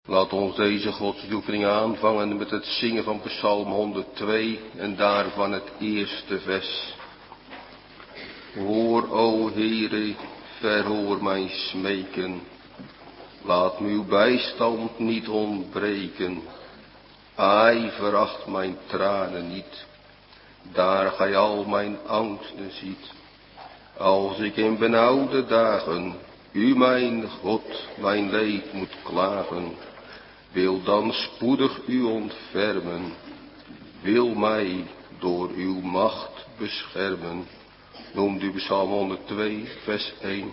Laat ons deze godsdienstoefening aanvangen met het zingen van Psalm 102 en daarvan het eerste vers. Hoor, o Heere, verhoor mijn smeken. Laat me uw bijstand niet ontbreken. Ai, veracht mijn tranen niet. Daar gij al mijn angsten ziet. Als ik in benauwde dagen u mijn God mijn leed moet klagen. Wil dan spoedig u ontfermen. Wil mij door uw macht beschermen. Noemt u Psalm 102 vers 1.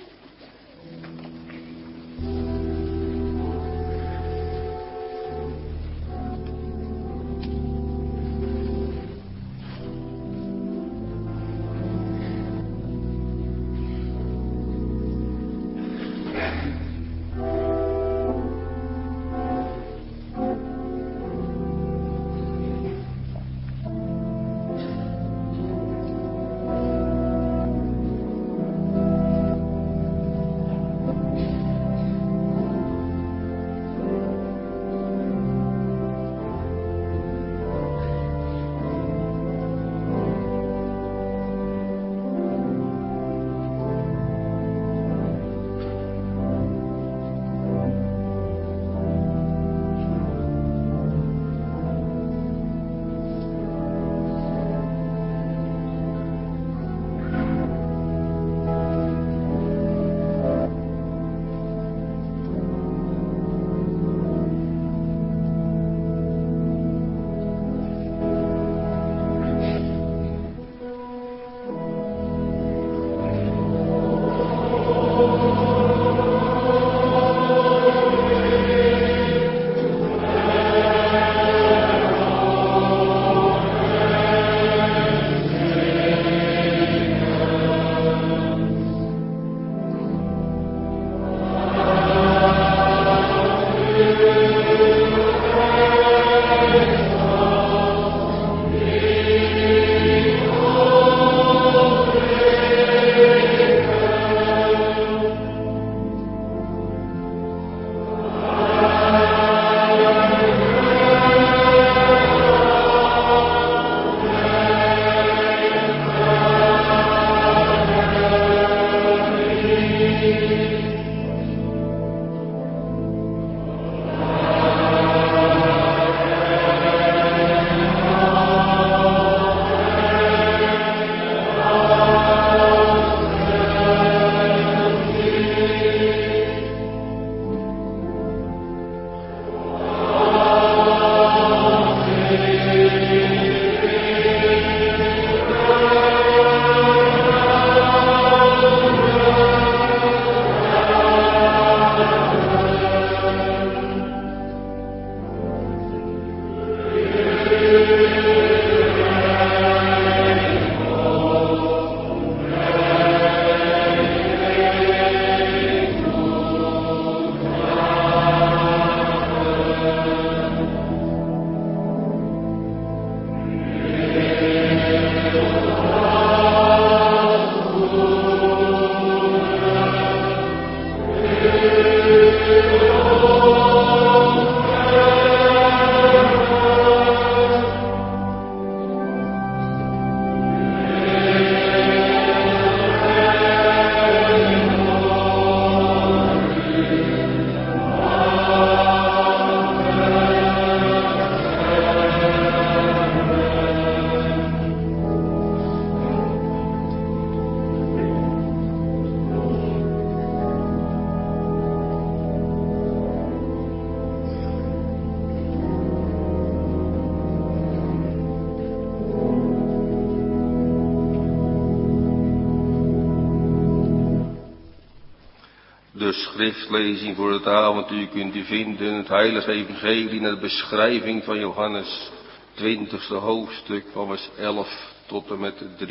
De schriftlezing voor het avontuur kunt u vinden in het heilige evangelie naar de beschrijving van Johannes, 20e hoofdstuk van vers 11 tot en met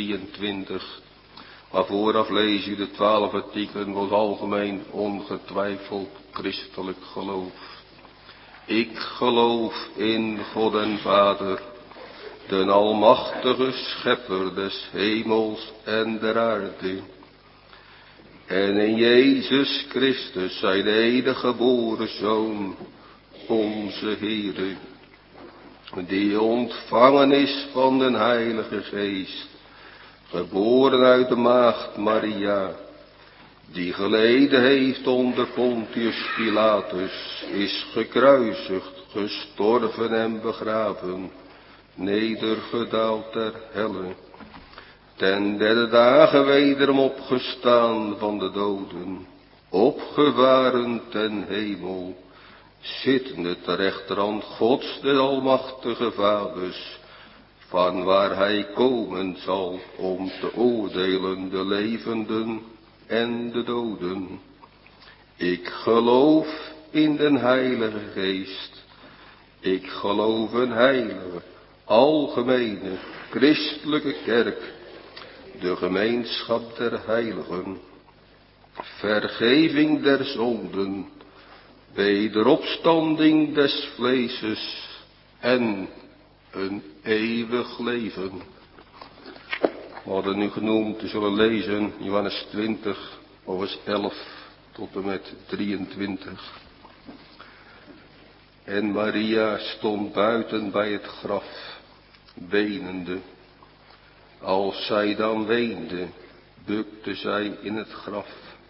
23. Maar vooraf lees u de 12 artikelen van het algemeen ongetwijfeld christelijk geloof. Ik geloof in God en Vader, de almachtige schepper des hemels en der aarde. En in Jezus Christus, zijn enige geboren Zoon, onze Heere, die ontvangen is van den Heilige Geest, geboren uit de maagd Maria, die geleden heeft onder Pontius Pilatus, is gekruisigd, gestorven en begraven, nedergedaald ter helle, ten derde dagen wederom opgestaan van de doden, opgevaren ten hemel, zittende ter rechterhand Gods des almachtige Vaders, van waar hij komen zal om te oordelen de levenden en de doden. Ik geloof in den Heilige Geest. Ik geloof een heilige, algemene, christelijke kerk, de gemeenschap der heiligen, vergeving der zonden, wederopstanding des vleeses en een eeuwig leven. We hadden nu genoemd, te zullen lezen, Johannes 20, vers 11 tot en met 23. En Maria stond buiten bij het graf, wenende. Als zij dan weende, bukte zij in het graf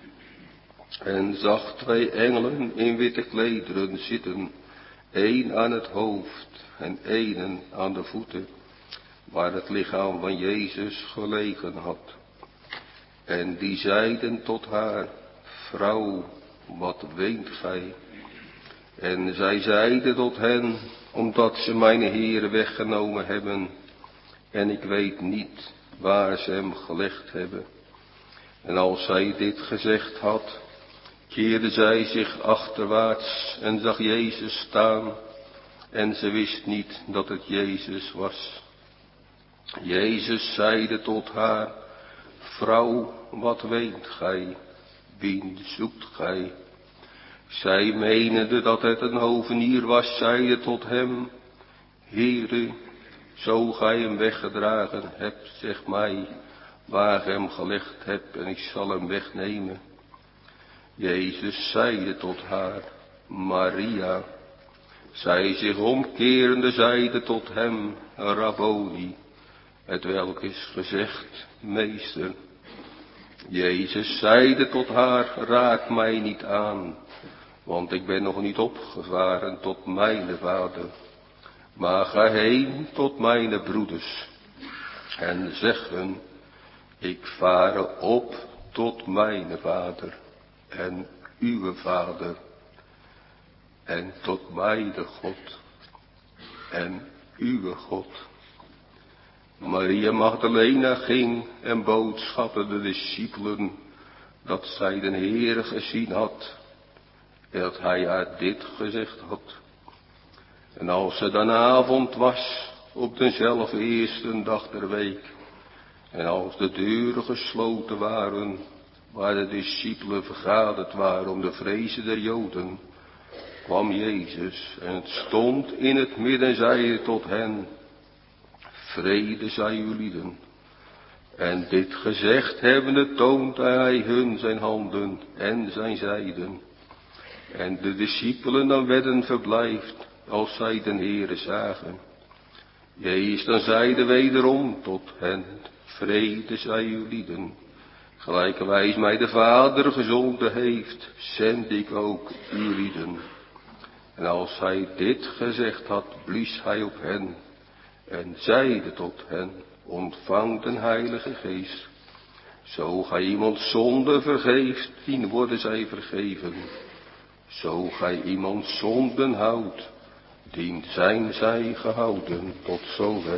en zag 2 engelen in witte klederen zitten, 1 aan het hoofd en 1 aan de voeten, waar het lichaam van Jezus gelegen had. En die zeiden tot haar: Vrouw, wat weent gij? En zij zeide tot hen: Omdat ze mijn Heer weggenomen hebben, en ik weet niet waar ze hem gelegd hebben. En als zij dit gezegd had, keerde zij zich achterwaarts en zag Jezus staan, en ze wist niet dat het Jezus was. Jezus zeide tot haar: Vrouw, wat weent gij? Wien zoekt gij? Zij menende dat het een hovenier was, zeide tot hem: Heere, zo gij hem weggedragen hebt, zeg mij waar gij hem gelegd hebt, en ik zal hem wegnemen. Jezus zeide tot haar: Maria. Zij zich omkerende zeide tot hem: Rabboni, hetwelk is gezegd, meester. Jezus zeide tot haar: Raak mij niet aan, want ik ben nog niet opgevaren tot mijn Vader. Maar ga heen tot mijn broeders en zeg hun: ik vare op tot mijn Vader en uw Vader, en tot mijn God en uw God. Maria Magdalena ging en boodschapte de discipelen dat zij den Heere gezien had en dat hij haar dit gezegd had. En als het dan avond was, op dezelfde eerste dag der week, en als de deuren gesloten waren, waar de discipelen vergaderd waren om de vrezen der Joden, kwam Jezus en het stond in het midden en zeide tot hen: Vrede zij ulieden. En dit gezegd hebbende toonde hij hun zijn handen en zijn zijden. En de discipelen dan werden verblijfd als zij den Heere zagen. Jezus dan zeide wederom tot hen: Vrede zij ulieden. Gelijkerwijs mij de Vader gezonden heeft, zend ik ook ulieden. En als hij dit gezegd had, blies hij op hen en zeide tot hen: Ontvang den Heilige Geest. Zo gij iemand zonde vergeeft, dien worden zij vergeven. Zo gij iemand zonden houdt, dien zijn zij gehouden. Tot zover.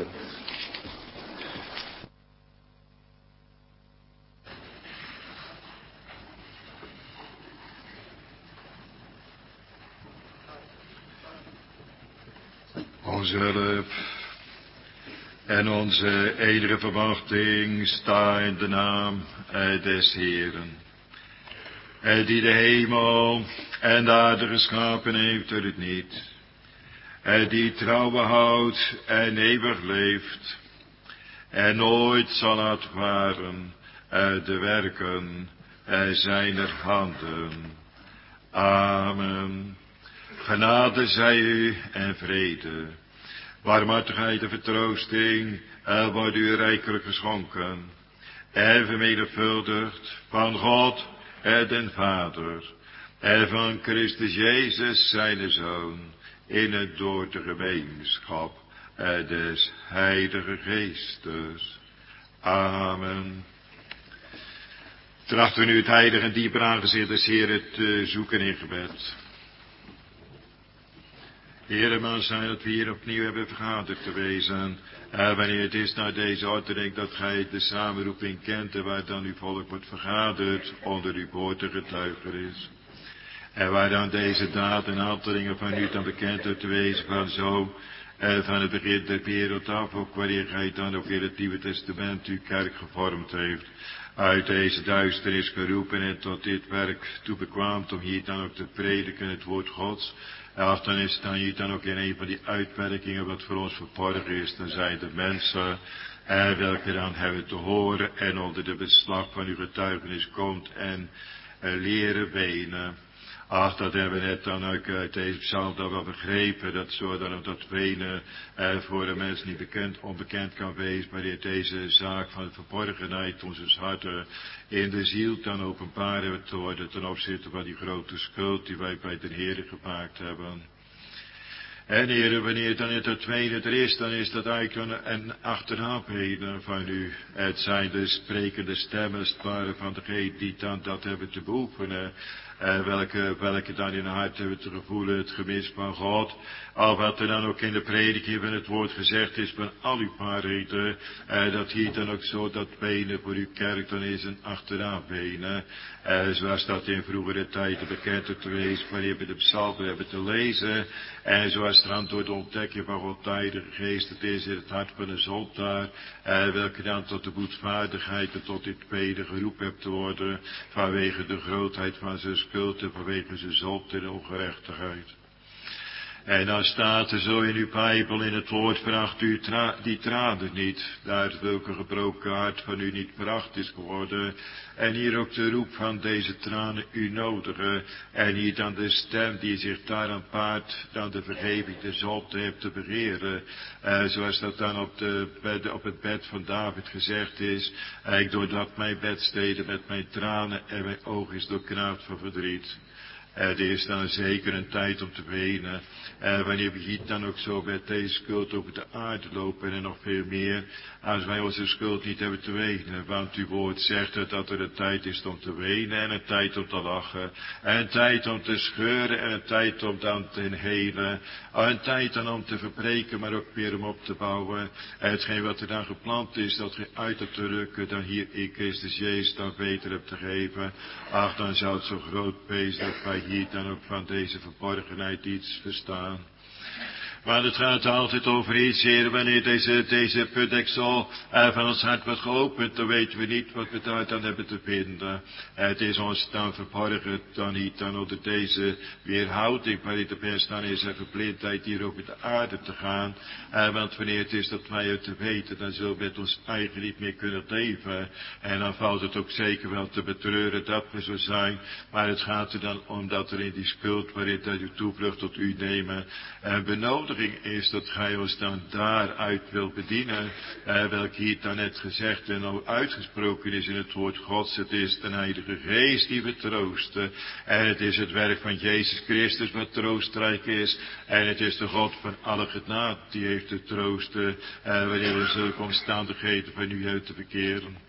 Onze hulp en onze edele verwachting sta in de naam des Heeren, die de hemel en de aarde geschapen heeft uit het niet, die trouw behoudt en eeuwig leeft, en nooit zal laten varen de werken zijner handen. Amen. Genade zij u en vrede. Barmhartigheid en vertroosting worden u rijkelijk geschonken. En vermenigvuldigd van God den Vader. En van Christus Jezus zijn Zoon. In het door de gemeenschap des Heilige Geestes. Amen. Trachten we nu het heilige en dieper aangezicht des Heeren te zoeken in gebed. Heere, maar zijn dat we hier opnieuw hebben vergaderd te wezen. Wanneer het is naar deze ordening dat gij de samenroeping kent en waar dan uw volk wordt vergaderd onder uw woord te getuiger is. En waar dan deze daad en handelingen van u dan bekend hebt te wezen van zo, van het begin der wereld af, ook wanneer gij dan ook in het Nieuwe Testament uw kerk gevormd heeft. Uit deze duisternis geroepen en tot dit werk toe bekwaamt om hier dan ook te prediken het woord Gods. Of dan is het dan hier dan ook in een van die uitwerkingen wat voor ons verborgen is. Dan zijn de mensen welke dan hebben te horen en onder de beslag van uw getuigenis komt en leren wenen. Ach, dat hebben we net dan ook uit deze psalm dan wel begrepen, dat zo dan ook dat wenen voor de mens niet onbekend kan wezen, maar deze zaak van de verborgenheid onze harten in de ziel dan openbaar hebben te worden ten opzichte van die grote schuld die wij bij de Heere gemaakt hebben. En Heere, wanneer dan het tweede er is, dan is dat eigenlijk een achterhaapheden van u. Het zijn de sprekende stemmen, het ware van degene die dan dat hebben te beoefenen. Welke dan in het hart hebben te gevoelen, het gemis van God. Al wat er dan ook in de prediking van het woord gezegd is van al uw waarheden. Dat hier dan ook zo dat benen voor uw kerk dan is een achterhaapbenen. Zoals dat in vroegere tijden bekend te wezen, wanneer we de psalmen hebben te lezen. En zoals er dan door de ontdekking van God tijdige geest het is in het hart van de zondaar. Welke dan tot de boetvaardigheid en tot dit beden geroepen hebt te worden. Vanwege de grootheid van zijn schuld en vanwege zijn zonde en ongerechtigheid. En dan staat er zo in uw Bijbel in het woord, veracht u die tranen niet, daar welke gebroken hart van u niet veracht is geworden. En hier ook de roep van deze tranen u nodigen. En hier dan de stem die zich daaraan paart, dan de vergeving de zonde heeft te begeren. Zoals dat dan op het bed van David gezegd is. Ik doordat mijn bedsteden met mijn tranen en mijn oog is doorknauwd van verdriet. Er is dan zeker een tijd om te wenen. Wanneer we hier dan ook zo met deze schuld over de aarde lopen en nog veel meer. Als wij onze schuld niet hebben te wenen. Want uw woord zegt dat er een tijd is om te wenen en een tijd om te lachen. En een tijd om te scheuren en een tijd om dan te helen. Een tijd dan om te verbreken, maar ook weer om op te bouwen. Hetgeen wat er dan geplant is, dat je uit hebt te rukken, dan hier in Christus Jezus dan beter hebt te geven. Ach, dan zou het zo groot wezen dat wij hier dan ook van deze verborgenheid iets verstaan. Maar het gaat altijd over iets, Heer, wanneer deze putdeksel van ons hart wordt geopend, dan weten we niet wat we daar dan hebben te vinden. Het is ons dan verborgen, dan niet dan onder deze weerhouding, waarin de mens dan is en verblindheid hier over de aarde te gaan. Want wanneer het is dat wij het te weten, dan zullen we met ons eigen niet meer kunnen leven. En dan valt het ook zeker wel te betreuren dat we zo zijn. Maar het gaat er dan om dat er in die schuld, waarin dat uw toevlucht tot u nemen, benodiging is dat gij ons dan daaruit wilt bedienen, welke hier dan net gezegd en al uitgesproken is in het woord Gods. Het is de Heilige Geest die we troosten. En het is het werk van Jezus Christus wat troostrijk is. En het is de God van alle genade die heeft te troosten, wanneer we zulke omstandigheden van u uit te verkeren.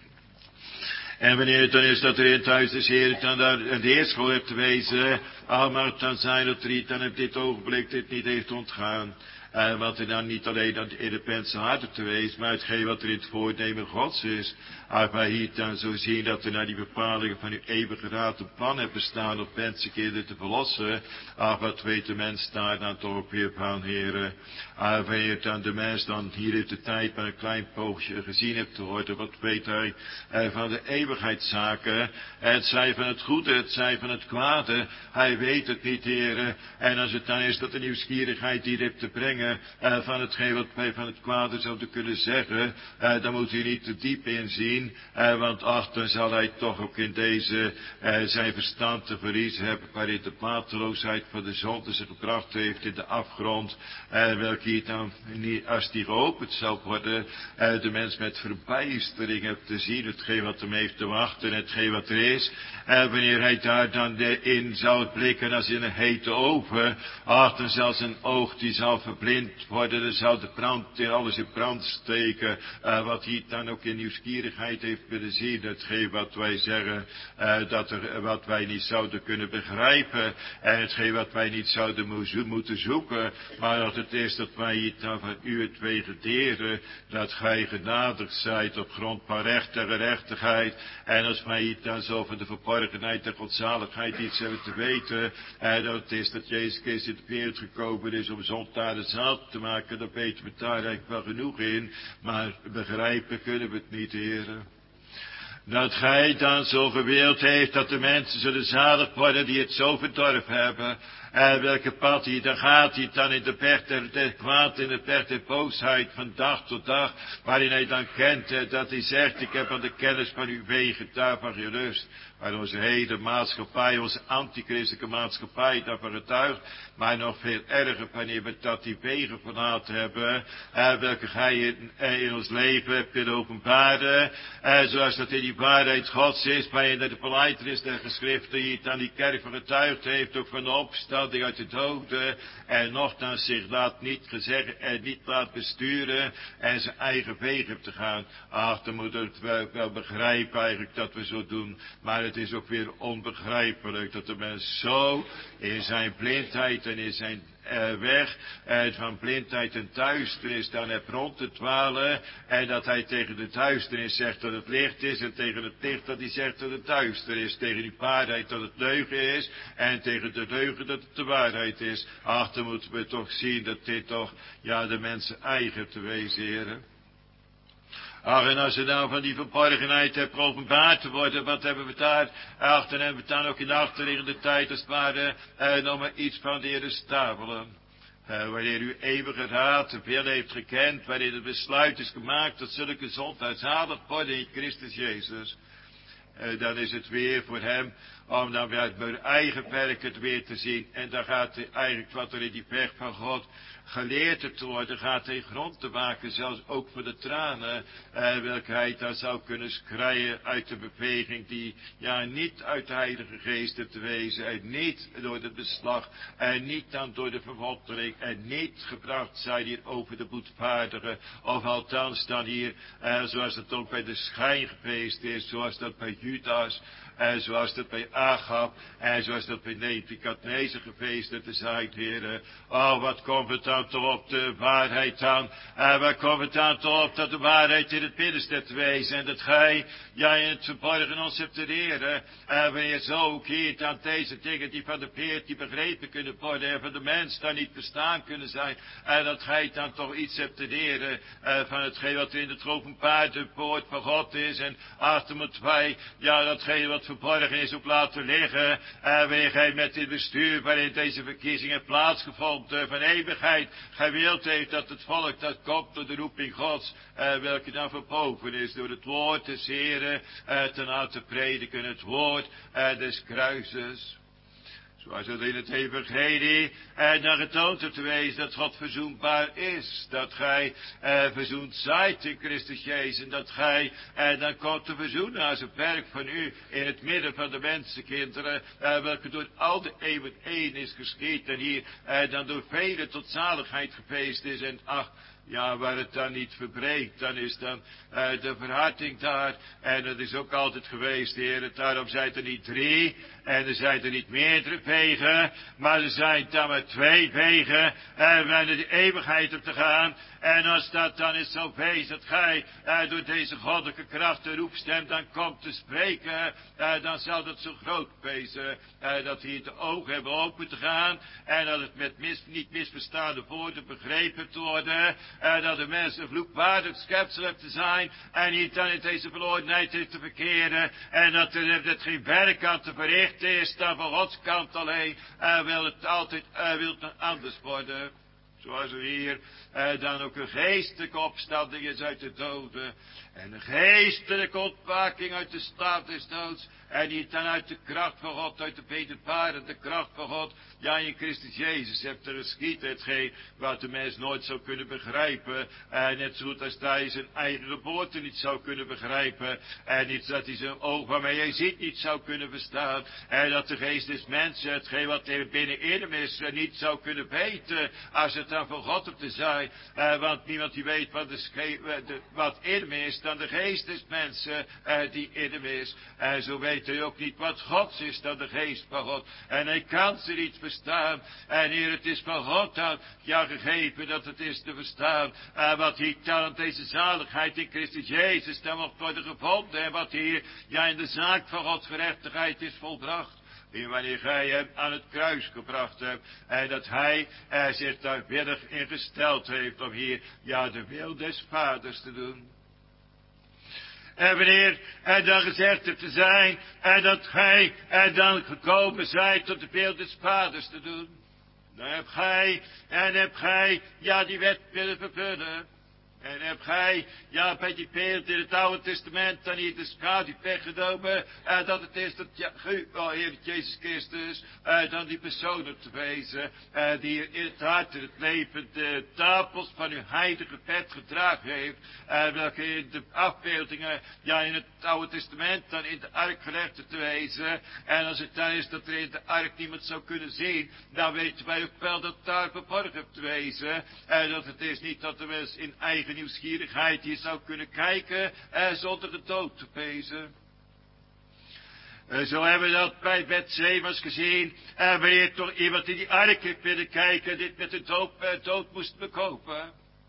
En wanneer het dan is dat er in thuis is, Heer, dan daar een leerschool hebt te wezen, maar het dan zijn dat er niet dan op dit ogenblik dit niet heeft ontgaan. Wat er dan niet alleen dan in de mensen harten te wezen, maar hetgeen wat er in het voornemen Gods is. Als wij hier dan zo zien dat er naar die bepalingen van uw eeuwige raad een plan hebben bestaan om mensenkinderen te verlossen. Wat weet de mens daar dan toch weer van, Heer. Wanneer dan de mens dan hier in de tijd maar een klein poosje gezien hebt te worden, wat weet hij van de eeuwigheidszaken. Het zij van het goede, het zij van het kwade. Hij weet het niet, Heer. En als het dan is dat de nieuwsgierigheid hier heeft te brengen, dingen van hetgeen wat wij van het kwade zouden kunnen zeggen, daar moet u niet te diep in zien, want ach, dan zal hij toch ook in deze zijn verstand te verliezen hebben, waarin de mateloosheid van de zonde zich gebracht heeft in de afgrond, welke hier dan niet, als die geopend zou worden, de mens met verbijstering heeft te zien, hetgeen wat hem heeft te wachten, hetgeen wat er is, wanneer hij daar dan in zou blikken als in een hete oven, ach, dan zal zijn oog, die zal verblind worden, dan zal de brand in alles in brand steken, wat hij dan ook in nieuwsgierigheid heeft willen zien, hetgeen wat wij zeggen, wat wij niet zouden kunnen begrijpen, en hetgeen wat wij niet zouden moeten zoeken, maar dat het is dat wij het dan van u het vegeteren, dat gij genadig zijt op grond van recht en gerechtigheid, en als wij het dan zo van de verborgenheid en godzaligheid iets hebben te weten, dat het is dat Jezus Christus in de wereld gekomen is om zondaars zalig te maken, dan weten we daar eigenlijk wel genoeg in, maar begrijpen kunnen we het niet, heren. Dat gij dan zo gewild heeft dat de mensen zullen zalig worden die het zo verdorven hebben. En welke pad hij, dan gaat hij dan in de berg der kwaad, in de berg der boosheid van dag tot dag, waarin hij dan kent dat hij zegt, ik heb aan de kennis van uw wegen daarvan gerust. Waar onze hele maatschappij, onze antichristelijke maatschappij daarvan getuigt, maar nog veel erger wanneer we dat die wegen verlaten hebben, welke gij in ons leven hebt willen openbaren, zoals dat in die waarheid Gods is, waarin de belijdenis der geschriften hier aan die kerk van getuigd heeft, ook van de opstanding uit de doden, en nochtans zich laat niet gezegd en niet laat besturen, en zijn eigen wegen te gaan. Ach, dan moet het wel begrijpen eigenlijk dat we zo doen, maar het is ook weer onbegrijpelijk dat de mens zo in zijn blindheid en in zijn weg van blindheid en duisternis dan hebt rond te dwalen, en dat hij tegen de duisternis zegt dat het licht is, en tegen het licht dat hij zegt dat het duister is, tegen die waarheid dat het leugen is, en tegen de leugen dat het de waarheid is. Ach, dan moeten we toch zien dat dit toch, ja, de mensen eigen te wezen, heren. Ach, en als er nou van die verborgenheid hebt geopenbaard te worden, wat hebben we daar? Ach, dan hebben we dan ook in de achterliggende tijd, als het ware, nog maar iets van de Heere stapelen. Wanneer u eeuwige raad te veel heeft gekend, waarin het besluit is gemaakt dat zulke zondaars zalig worden in Christus Jezus. Dan is het weer voor hem om dan weer uit mijn eigen werk het weer te zien. En dan gaat hij eigenlijk wat er in die weg van God geleerd te worden, gaat hij grond te maken, zelfs ook voor de tranen, welke hij dan zou kunnen schreien uit de beweging die, ja, niet uit de Heilige Geest te wezen, en niet door het beslag, en niet dan door de verwondering, en niet gebracht zijn hier over de boetvaardigen, of althans dan hier, zoals het ook bij de schijn geweest is, zoals dat bij Judas, en zoals dat bij Agab, en zoals dat bij Nebukadnezar geweest te zijn, heren. Oh, wat komt het dan toch op de waarheid aan? Waar komt het dan toch op dat de waarheid in het binnenste te wezen, en dat gij, ja, in het verborgen ons hebt te leren, wanneer zo ook hier dan deze dingen die van de Peer die begrepen kunnen worden, en van de mens dan niet verstaan kunnen zijn, dat gij dan toch iets hebt te leren, van hetgeen wat in het geopenbaarde woord van God is, en achter moeten wij, ja, datgene wat verborgen is ook laten liggen, wanneer gij met dit bestuur waarin deze verkiezingen plaatsgevonden van eeuwigheid gewild heeft dat het volk dat komt door de roeping Gods, welke dan verboven is door het woord des Heren, te laten prediken, het woord des kruises. Zoals het in het evangelie dan getoond hebt te wezen dat God verzoenbaar is. Dat gij verzoend zijt in Christus Jezus. En dat gij dan komt te verzoenen als een werk van u in het midden van de mensenkinderen. Welke door al de eeuwen één is geschied. En hier dan door velen tot zaligheid geweest is. En ach, ja, waar het dan niet verbreekt, dan is dan de verharding daar. En dat is ook altijd geweest, Heer. Daarom zijn er niet 3 en er zijn er niet meerdere wegen, maar er zijn dan maar 2 wegen en naar de eeuwigheid op te gaan. En als dat dan is zo wees dat gij door deze goddelijke kracht de roepstem dan komt te spreken, dan zal dat zo groot wezen, dat hier de ogen hebben open te gaan en dat het met niet misverstaande woorden begrepen te worden, dat de mens een vloekwaardig schepsel heeft te zijn en hier dan in deze verlorenheid heeft te verkeren en dat er geen werk aan te verrichten is dan van Gods kant alleen, wil het altijd wil het anders worden. Zoals er hier dan ook een geestelijke opstanding is uit de doden. En een geestelijke ontwaking uit de staat des doods. En niet dan uit de kracht van God, uit de wedervarende kracht van God. Ja, in Christus Jezus hebt er geschieden hetgeen wat de mens nooit zou kunnen begrijpen. En net zo goed als hij zijn eigen geboorte niet zou kunnen begrijpen. En niet dat hij zijn oog waarmee hij ziet niet zou kunnen verstaan. En dat de geest des mensen hetgeen wat er binnenin hem is niet zou kunnen weten. Als het dan van God op te zijn. Want niemand die weet wat in hem is dan de geest des mensen die in hem is. En zo weet hij ook niet wat Gods is dan de geest van God. En hij kan ze niet verstaan. En Heer, het is van God dan ja gegeven dat het is te verstaan. Wat hier dan deze zaligheid in Christus Jezus dan mocht worden gevonden. En wat hier ja in de zaak van Gods gerechtigheid is volbracht. En wanneer gij hem aan het kruis gebracht hebt. En dat hij zich daar willig in gesteld heeft om hier ja de wil des vaders te doen. En wanneer dan gezegd hebt te zijn, en dat gij dan gekomen zijt tot de wil des vaders te doen. Dan hebt gij, ja die wet willen vervullen. En hebt gij, ja bij die beeld in het Oude Testament dan hier de schaduw weggenomen. Dat het is dat ja, Heer Jezus Christus, dan die persoon op te wezen. Die in het hart en het leven de tafels van uw heilige bed gedragen heeft. Welke in de afbeeldingen, ja in het Oude Testament dan in de ark gelegd te wezen. En als het dan is dat er in de ark niemand zou kunnen zien. Dan weten wij ook wel dat daar verborgen te wezen. Dat het is niet dat de mens in eigen nieuwsgierigheid hier zou kunnen kijken zonder de dood te pezen. Zo hebben we dat bij Bethsemas gezien. Wanneer toch iemand in die ark heeft willen kijken, dit met de dood moest bekopen.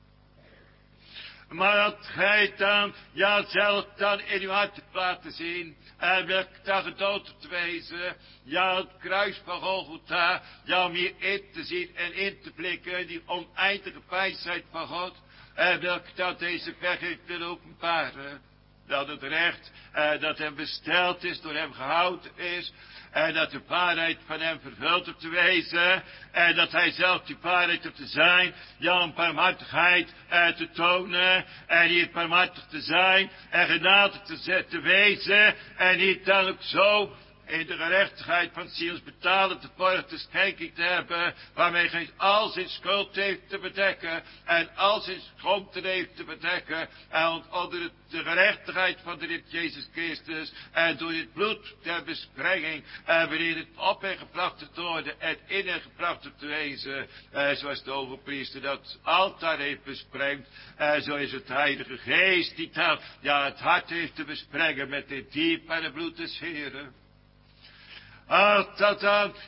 Maar dat gij dan, ja zelf dan in uw hart laten zien. En welk dag gedood te wezen. Ja het kruis van Golgotha. Ja om hier in te zien en in te blikken. Die oneindige wijsheid van God. Welke dat deze weg heeft willen openbaren. Dat het recht dat hem besteld is, door hem gehouden is. En dat de waarheid van hem vervuld op te wezen. En dat hij zelf die waarheid op te zijn. Ja, om barmhartigheid te tonen. En hier barmhartig te zijn. En genadig te wezen. En hier dan ook zo in de gerechtigheid van ziels betalen te borgen te schenking te hebben, waarmee hij al zijn schuld heeft te bedekken, en al zijn schoonte heeft te bedekken, en onder de gerechtigheid van de Heer Jezus Christus, en door het bloed der besprenging, waarin het op en gebracht te worden, en in en gebracht te wezen, zoals de overpriester dat altaar heeft besprengd, zo is het Heilige Geest die dan, ja, het hart heeft te besprengen met dit diep en het bloed des Heeren. Dat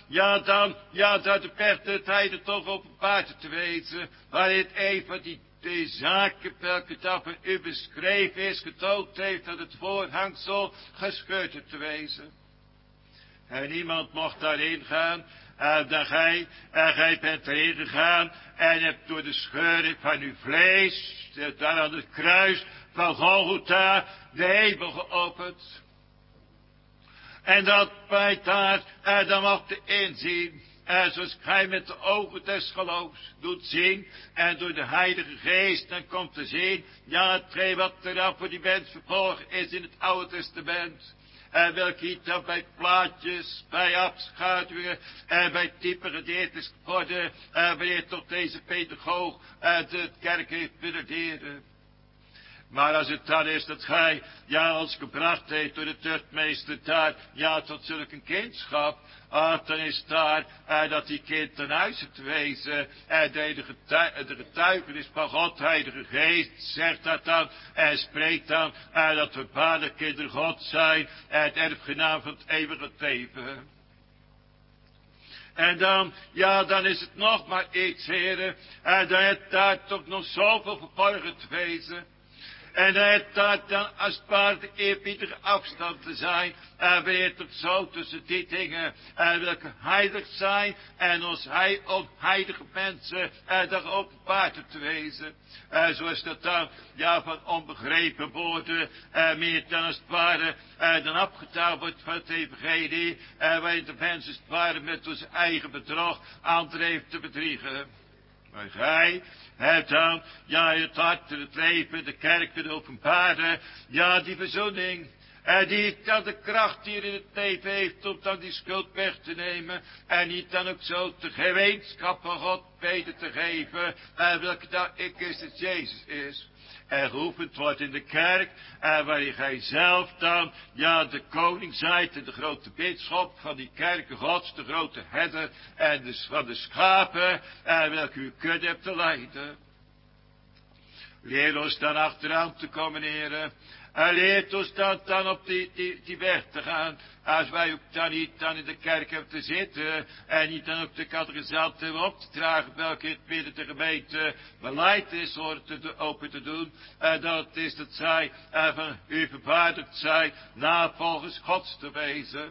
de perte tijden toch openbaar te wezen, waarin een van die zaken, welke dat van u beschreven is, getoond heeft dat het voorhangsel gescheurd te wezen. En niemand mocht daarin gaan, dan gij bent erin gegaan en hebt door de scheuring van uw vlees, daar aan het kruis van Golgotha, de hemel geopend. En dat wij daar dan mochten inzien. Zoals gij met de ogen des geloofs doet zien. En door de Heilige Geest dan komt te zien. Ja, hetgeen wat er dan voor die mens verborgen is in het Oude Testament. Welke hier dan bij plaatjes, bij afschaduwingen en bij typen gedeeld is geworden. Wanneer tot deze pedagoog de kerk heeft willen leren. Maar als het dan is dat gij, ja, ons gebracht heeft door de tuchtmeester daar, ja, tot zulk een kindschap, dan is daar, dat die kind ten huize te wezen, de getuigenis van God, Heilige Geest, zegt dat dan, en spreekt dan, dat we vaderkinderen God zijn, het erfgenaam van het eeuwige leven. En dan, ja, dan is het nog maar iets, heren, dan het daar toch nog zoveel verborgen te wezen. En het daar dan als het ware de eerbiedige afstand te zijn. Wanneer het zo tussen die dingen welke heilig zijn. En ons onheilige mensen dan geopenbaard te wezen. Zoals dat dan ja van onbegrepen woorden meer dan als het ware dan afgetaald wordt van het evangelie. Waarin de mens als het ware met zijn eigen bedrog anderen heeft te bedriegen. Maar gij hebt dan, ja, het hart en het leven, de kerk en de openbare, ja, die verzoening. En die dan de kracht die er in het leven heeft om dan die schuld weg te nemen. En niet dan ook zo de gemeenschap van God beter te geven. En welke dan in Christus Jezus is. En geoefend wordt in de kerk. En waarin gij zelf dan, ja, de koning zijt en de grote bisschop van die kerk Gods, de grote herder en van de schapen. En welke u kudde hebt te leiden. Leer ons dan achteraan te komen, heren. En leert ons dan op die weg te gaan. Als wij ook dan niet dan in de kerk hebben te zitten. En niet dan ook de catechisaat hebben op te dragen. Welke het midden de gemeente beleid is hoor open te doen. En dat is dat zij van u verwaardigd zijn. Navolgens Gods te wezen.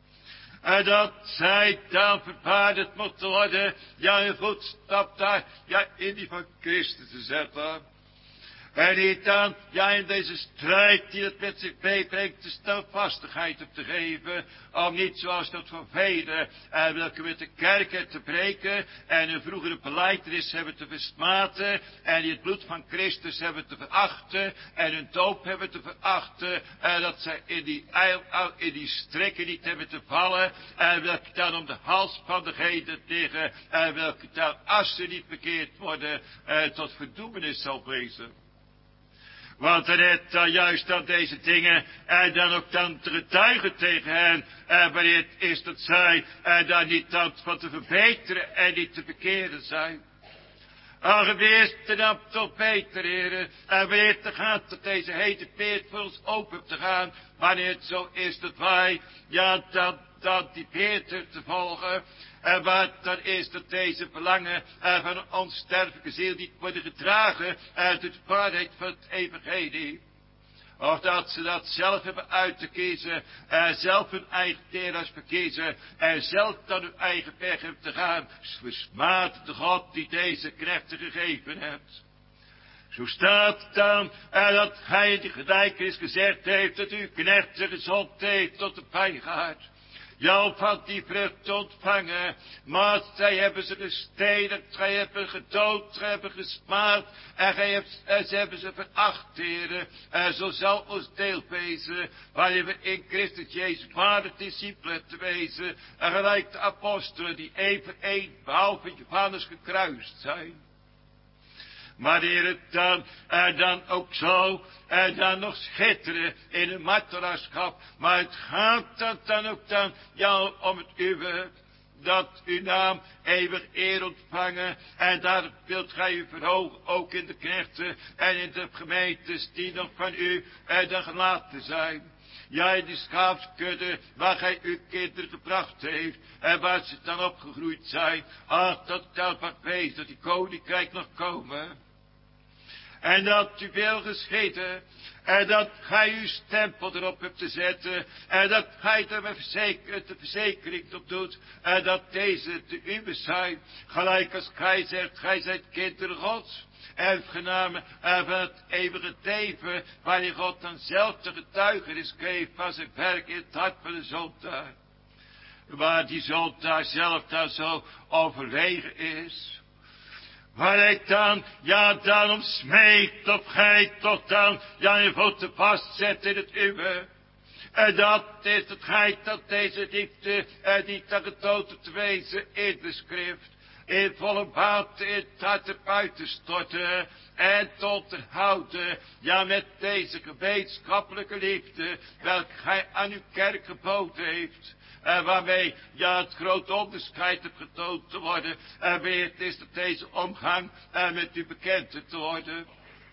En dat zij dan verwaardigd moeten worden. Ja, een voetstap daar. Ja, in die van Christus te zetten. En niet dan, ja, in deze strijd die het met zich meebrengt, de standvastigheid op te geven, om niet zoals dat van velen, welke met de kerken te breken, en hun vroegere belijdenis hebben te versmaten, en die het bloed van Christus hebben te verachten, en hun doop hebben te verachten, en dat zij in die strikken niet hebben te vallen, en welke dan om de hals van degene liggen, en welke dan, als ze niet bekeerd worden, tot verdoemenis zal wezen. Want er is dan juist dan deze dingen, en dan ook dan te getuigen tegen hen, wanneer het is dat zij, dan niet dan van te verbeteren en niet te bekeren zijn. Geweest er dan toch beter, heren, en wanneer het gaat tot deze hete peert voor ons open te gaan, wanneer het zo is dat wij, ja, dat die peerter te volgen, en wat dan is dat deze verlangen van een onsterfelijke ziel niet worden gedragen uit de waarheid van het evangelie. Of dat ze dat zelf hebben uit te kiezen, zelf hun eigen teras verkiezen, en zelf dan hun eigen weg hebben te gaan, versmaad de God die deze knechten gegeven hebt. Zo staat dan, dat hij in die gelijkenis gezegd heeft, dat uw knechten gezond heeft tot de wijngaard. Ja, om van die vrucht te ontvangen, maar zij hebben ze gestenigd, gij hebben gedood, gij hebben gesmaad, en ze hebben ze veracht, heren. En zo zal ons deel wezen, waarin we in Christus Jezus waardig discipelen te wezen, en gelijk de apostelen die even één, behalve Johannes gekruist zijn. Maar heren, dan ook zo, en dan nog schitteren in een martelaarschap. Maar het gaat dan ook dan, ja, om het uwe, dat uw naam eeuwig eer ontvangen. En daar wilt gij u verhogen, ook in de knechten en in de gemeentes die nog van u dan gelaten zijn. Ja, in die schaapskudde waar gij uw kinderen gebracht heeft. En waar ze dan opgegroeid zijn. Ach, dat kan maar wezen dat die koninkrijk nog komen. En dat u wil geschieden. En dat gij uw stempel erop hebt te zetten. En dat gij er de verzekering op doet. En dat deze de uwe zijn. Gelijk als gij zegt, gij zijt kinderen Gods. Erfgenamen van het eeuwige leven. Waarin God dan zelf de getuigenis geeft van zijn werk in het hart van de zondaar. Waar die zondaar zelf dan zo overwegen is. Waar hij dan, ja, dan om smeekt, of gij toch dan, ja, je voeten vastzet in het uwe. En dat is het feit dat deze diepte, niet dan getoond te wezen in de schrift, in volle water in het hart er buiten storten, en tot te houden, ja, met deze gemeenschappelijke liefde, welke gij aan uw kerk geboden heeft. En waarmee, ja, het grote onderscheid hebt getoond te worden. En weer het is dat deze omgang met u bekend te worden.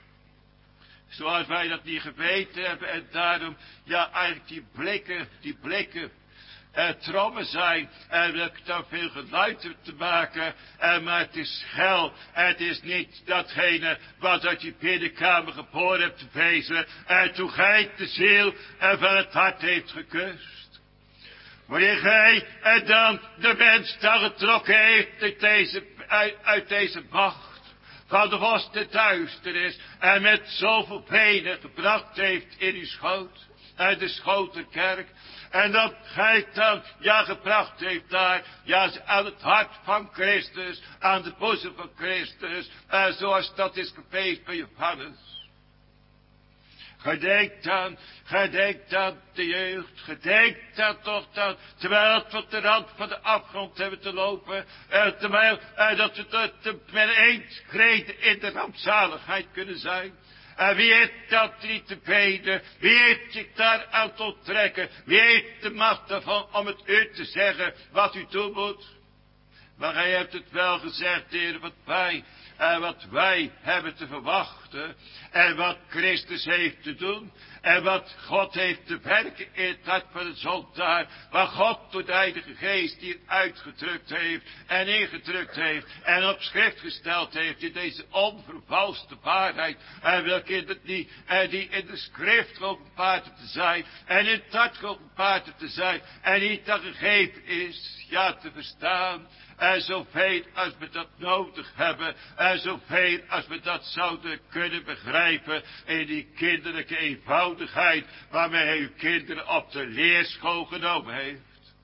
Zoals wij dat niet geweten hebben. En daarom, ja, eigenlijk die blikken trommen zijn. En welke dan veel geluid hebben te maken. Maar het is schel. Het is niet datgene wat uit je binnenkamer geboren hebt te wezen. En toen gij de ziel van het hart heeft gekust. Wanneer gij en dan de mens daar getrokken heeft uit deze macht van de woeste duisternis en met zoveel benen gebracht heeft in uw schoot, uit de schoot der kerk, En dat gij dan, ja, gebracht heeft daar, ja, aan het hart van Christus, aan de boezem van Christus, zoals dat is geweest bij Johannes. Gedenk dan de jeugd, gedenk dan toch dan, terwijl het tot de rand van de afgrond hebben te lopen, terwijl dat we met één schreden in de rampzaligheid kunnen zijn. En wie heeft dat niet te beden? Wie heeft zich daar aan te onttrekken? Wie heeft de macht ervan om het u te zeggen wat u doen moet? Maar hij heeft het wel gezegd, Heer, wat wij hebben te verwachten. En wat Christus heeft te doen. En wat God heeft te werken in het hart van de zondaar. Wat God door de Heilige Geest hier uitgedrukt heeft. En ingedrukt heeft. En op schrift gesteld heeft in deze onvervalste waarheid. En welke die in de schrift geopenbaard te zijn. En in het hart geopenbaard te zijn. En niet dat gegeven is. Ja, te verstaan. En zoveel als we dat nodig hebben. En zoveel als we dat zouden kunnen begrijpen. In die kinderlijke eenvoudigheid. Waarmee hij uw kinderen op de leerschool genomen heeft.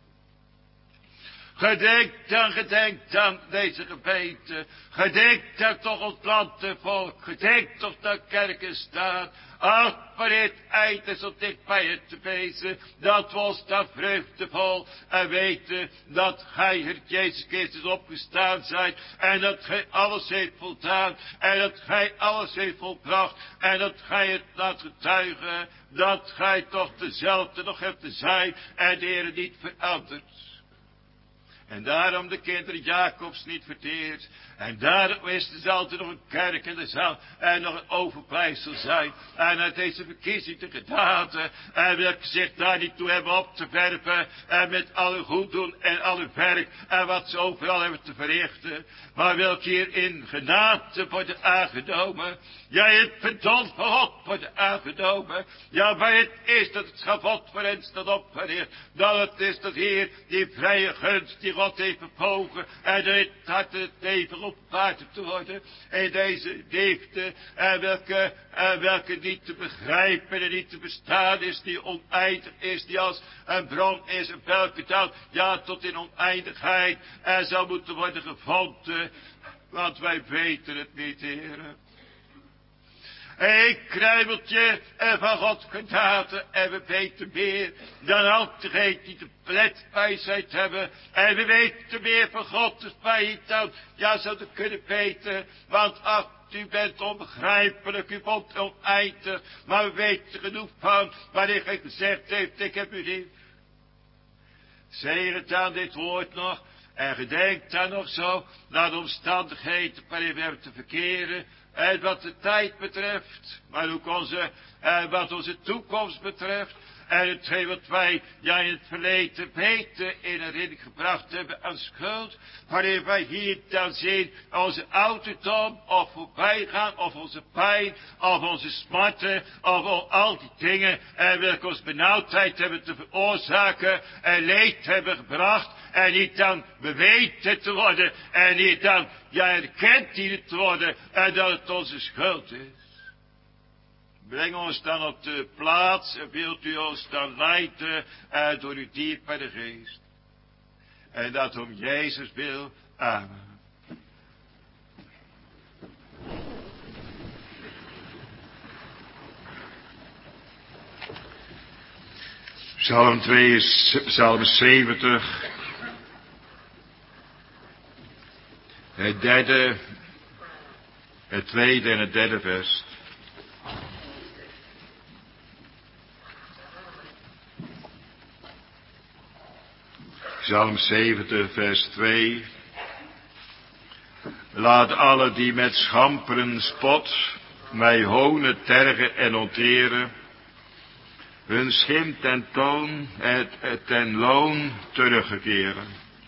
Gedenk dan deze gemeente. Gedenk dan toch ons landvolk. Gedenk toch dat kerken staan. Ach, maar het eind is zo dicht bij het te wezen. Dat we ons dan vreugdevol en weten dat gij, Heer Jezus Christus, opgestaan zijt. En dat gij alles heeft voldaan. En dat gij alles heeft volbracht. En dat gij het laat getuigen. Dat gij toch dezelfde nog hebt te zijn. En de Heer niet verandert. En daarom de kinderen Jacobs niet verteerd. En daarom is er altijd nog een kerk in de zaal. En nog een overblijfsel zijn. En uit deze verkiezing de gedaten. En welke zich daar niet toe hebben op te werpen. En met alle goed doen en alle werk. En wat ze overal hebben te verrichten. Maar welke hier in genade worden aangenomen. Ja, het verdond van God wordt aangenomen. Ja, maar het is dat het schavot voor hen staat opgericht. Dat het is dat hier die vrije gunst die God heeft bewogen. En dat het hart het leven openbaard te worden. En deze liefde, welke niet te begrijpen en niet te bestaan is. Die oneindig is, die als een bron is. En welke dan, ja, tot in oneindigheid zou moeten worden gevonden. Want wij weten het niet, heren. Een kruimeltje van Gods genade en we weten meer dan al degenen die de pletwijsheid hebben. En we weten meer van God dus wij dan ja zouden kunnen weten. Want ach, u bent onbegrijpelijk, u bent oneindig. Maar we weten genoeg van wanneer hij gezegd heeft, ik heb u lief. Zeg het aan dit woord nog. En gedenk dan nog zo naar de omstandigheden waarin we hebben te verkeren. En wat de tijd betreft, maar ook wat onze toekomst betreft. En hetgeen wat wij ja in het verleden weten in herinnering gebracht hebben aan schuld. Wanneer wij hier dan zien onze ouderdom of voorbijgaan of onze pijn of onze smarten of al die dingen. En welke ons benauwdheid hebben te veroorzaken en leed hebben gebracht. En niet dan beweten te worden en niet dan ja erkend dienen te worden en dat het onze schuld is. Breng ons dan op de plaats en wilt u ons dan leiden door uw dierbare geest. En dat om Jezus wil. Amen. Psalm 2 is Psalm 70. Het tweede en het derde vers. Psalm 70, vers 2. Laat alle die met schamperen spot mij honen, tergen en onteren, hun schim ten toon ten loon teruggekeren.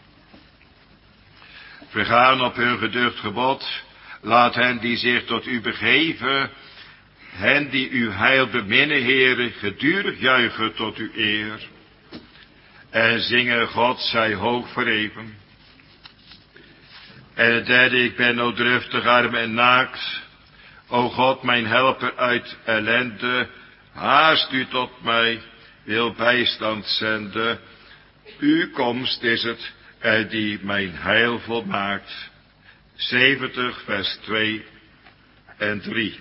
Vergaan op hun geducht gebod, laat hen die zich tot u begeven, hen die uw heil beminnen, Heere, gedurig juichen tot uw eer. En zingen God zij hoog verheven. En het derde, ik ben o driftig, arm en naakt. O God, mijn helper uit ellende, haast u tot mij. wil bijstand zenden. Uw komst is het die mijn heil volmaakt. 70 vers 2 en 3.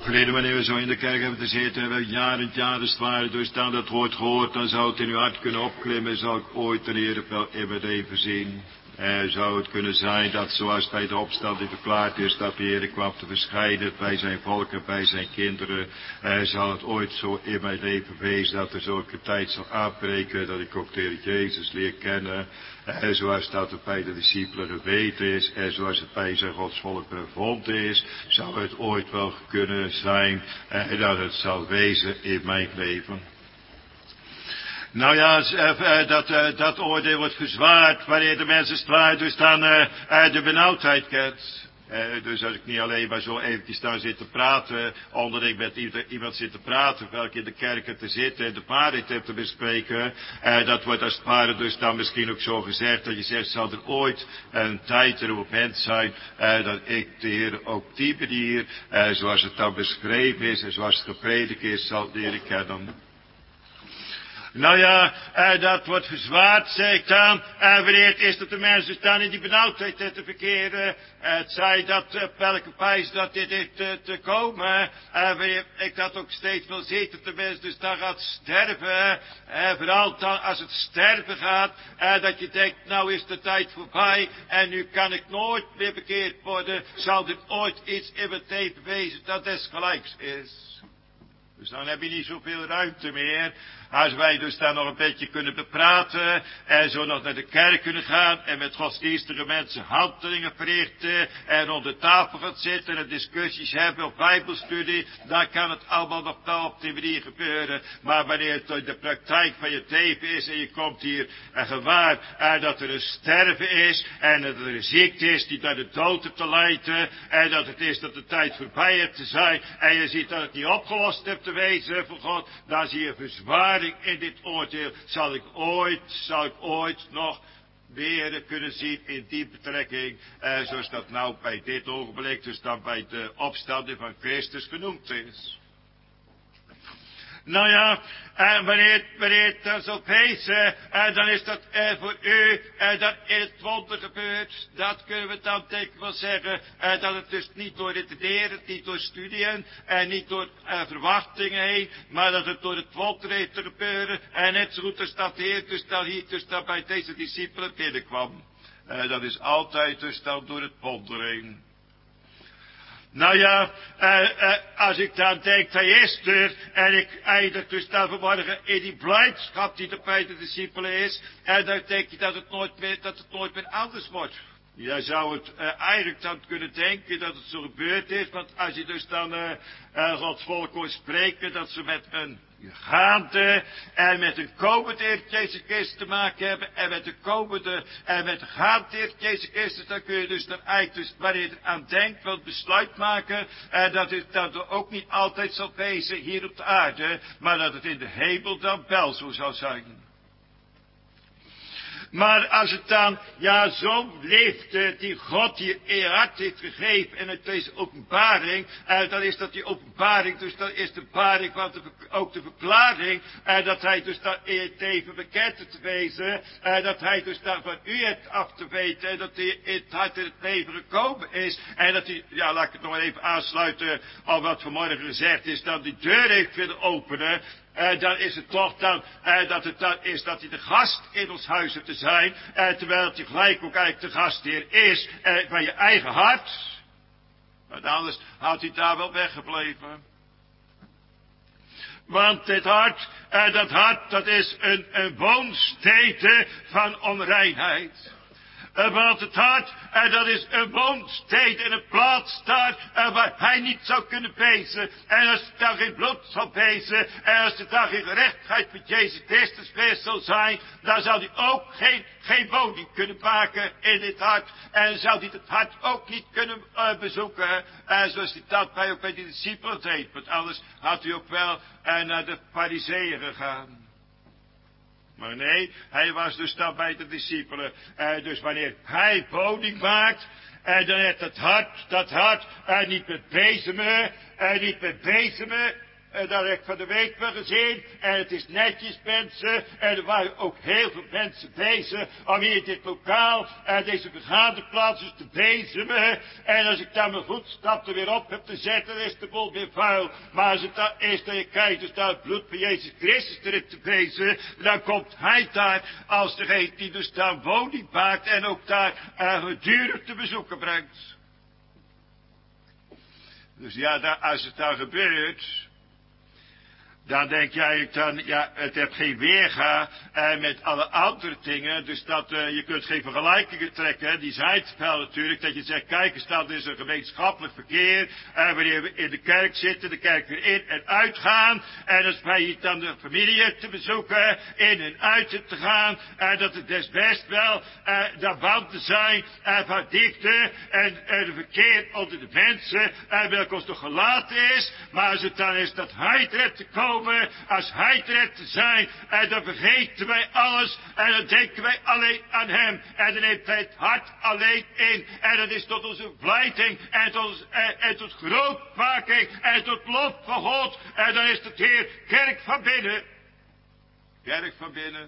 Verleden wanneer we zo in de kerk hebben gezeten, hebben we jaar en jaar als het ware doorstaan dat woord gehoord, dan zou het in uw hart kunnen opklimmen, zou ik ooit de Heer wel in mijn leven zien. Zou het kunnen zijn dat zoals bij de opstanding verklaard is dat de Heer kwam te verschijnen bij zijn volk en bij zijn kinderen, zal het ooit zo in mijn leven wezen dat er zulke tijd zal aanbreken dat ik ook de Heer Jezus leer kennen, zoals dat het bij de discipelen geweten is en zoals het bij zijn godsvolk bevonden is, zou het ooit wel kunnen zijn dat het zal wezen in mijn leven. Nou ja, dat oordeel wordt verzwaard wanneer de mensen strijd dus dan de benauwdheid kent. Dus als ik niet alleen maar zo eventjes daar zit te praten, onderling met iemand zit te praten, welke in de kerken te zitten en de waarheid hebt te bespreken, dat wordt als het ware dus dan misschien ook zo gezegd, dat je zegt, zal er ooit een tijd en een moment zijn, dat ik de Heer ook die manier, zoals het dan beschreven is en zoals het gepredikt is, zal leren kennen. Nou ja, dat wordt verzwaard, zeg ik dan, wanneer het is dat de mensen staan in die benauwdheid te verkeren. Het zij dat op welke pijs dat dit heeft te komen, wanneer ik dat ook steeds wil zien, dat de mens dus dan gaat sterven. Vooral dan als het sterven gaat, dat je denkt, nou is de tijd voorbij en nu kan ik nooit meer bekeerd worden. Zal er ooit iets in mijn leven wezen dat desgelijks is. Dus dan heb je niet zoveel ruimte meer. Als wij dus daar nog een beetje kunnen bepraten en zo nog naar de kerk kunnen gaan en met godsdienstige mensen handelingen verrichten en rond de tafel gaan zitten en discussies hebben of bijbelstudie, dan kan het allemaal nog wel op die manier gebeuren. Maar wanneer het in de praktijk van je leven is en je komt hier en gewaar dat er een sterven is en dat er een ziekte is die naar de dood hebt te leiden en dat het is dat de tijd voorbij hebt te zijn en je ziet dat het niet opgelost hebt te wezen voor God, dan zie je verzwaring in dit oordeel. Zal ik ooit nog weer kunnen zien in die betrekking, zoals dat nou bij dit ogenblik, dus dan bij de opstanding van Christus genoemd is. Nou ja, wanneer het dan zal wezen, dan is dat voor u dat in het wonder gebeurt. Dat kunnen we dan denk ik wel zeggen, dat het dus niet door redeneren, niet door studieën en niet door verwachtingen heen, maar dat het door het wonder heeft te gebeuren. En net zo goed als dat de Heer dus dan bij deze discipelen binnenkwam. Dat is altijd dus dan door het wonder heen. Nou ja, als ik dan denk, hij is er, en ik eindig dus dan vanmorgen in die blijdschap die er bij de discipelen is, en dan denk je dat het nooit meer anders wordt. Je zou het eigenlijk dan kunnen denken dat het zo gebeurd is, want als je dus dan Gods volk hoort spreken, dat ze met een gaande en met een komende Heer Jezus Christus te maken hebben, en met de komende en met de gaande Heer Jezus Christus, dan kun je dus dan eigenlijk, dus wanneer je er aan denkt, wel het besluit maken, dat het ook niet altijd zal wezen hier op de aarde, maar dat het in de hemel dan wel zo zal zijn. Maar als het dan, ja, zo leeft die God die je hart heeft gegeven en het deze openbaring, dan is dat die openbaring, dus dat is de openbaring van ook de verklaring, dat hij dus dan in het leven bekend te wezen, dat hij dus dan van u het af te weten, en dat hij in het hart in het leven gekomen is, en dat hij, ja, laat ik het nog maar even aansluiten op wat vanmorgen gezegd is, dat die deur heeft willen openen. Dan is het toch dan, dat het dan is dat hij de gast in ons huis heeft te zijn, terwijl hij gelijk ook eigenlijk de gastheer is, van je eigen hart. Want anders had hij daar wel weggebleven. Want dit hart, dat is een woonstede van onreinheid. Want het hart, dat is een woonstede en een plaats daar waar hij niet zou kunnen wezen. En als er dan geen bloed zal wezen, en als er dan geen gerechtigheid met Jezus Christus geweest zal zijn, dan zal hij ook geen woning kunnen maken in dit hart. En zou hij het hart ook niet kunnen bezoeken, zoals hij dat ook bij de discipelen deed. Want anders had hij ook wel naar de Farizeeën gegaan. Maar nee, hij was dus dan bij de discipelen. Dus wanneer hij woning maakt, dan heeft dat hart niet met bezemen, dat heb ik van de week wel gezien. En het is netjes, mensen. En er waren ook heel veel mensen bezig om hier dit lokaal en deze vergaderplaats te bezemen. En als ik daar mijn voetstap er weer op heb te zetten, dan is de boel weer vuil. Maar als het daar is dat je kijkt, dus daar het bloed van Jezus Christus erin te bezen, dan komt hij daar als degene die dus daar woning maakt en ook daar gedurig te bezoeken brengt. Dus ja, als het dan gebeurt, dan denk je eigenlijk dan, ja, het heeft geen weerga met alle andere dingen. Dus dat, je kunt geen vergelijkingen trekken. Die zei het wel natuurlijk, dat je zegt, kijk eens, dat is een gemeenschappelijk verkeer. Wanneer we in de kerk zitten, de kerk weer in en uitgaan. En als wij dan de familie te bezoeken, in en uit te gaan. Dat het des best wel daar banden zijn van diepte en de verkeer onder de mensen. Welke ons toch gelaten is. Maar als het dan is dat hij terecht te komen, als hij terecht te zijn, en dan vergeten wij alles, en dan denken wij alleen aan hem, en dan neemt hij het hart alleen in, en dat is tot onze vlijting, en tot grootmaking, en tot lof van God, en dan is het Heer kerk van binnen. Kerk van binnen.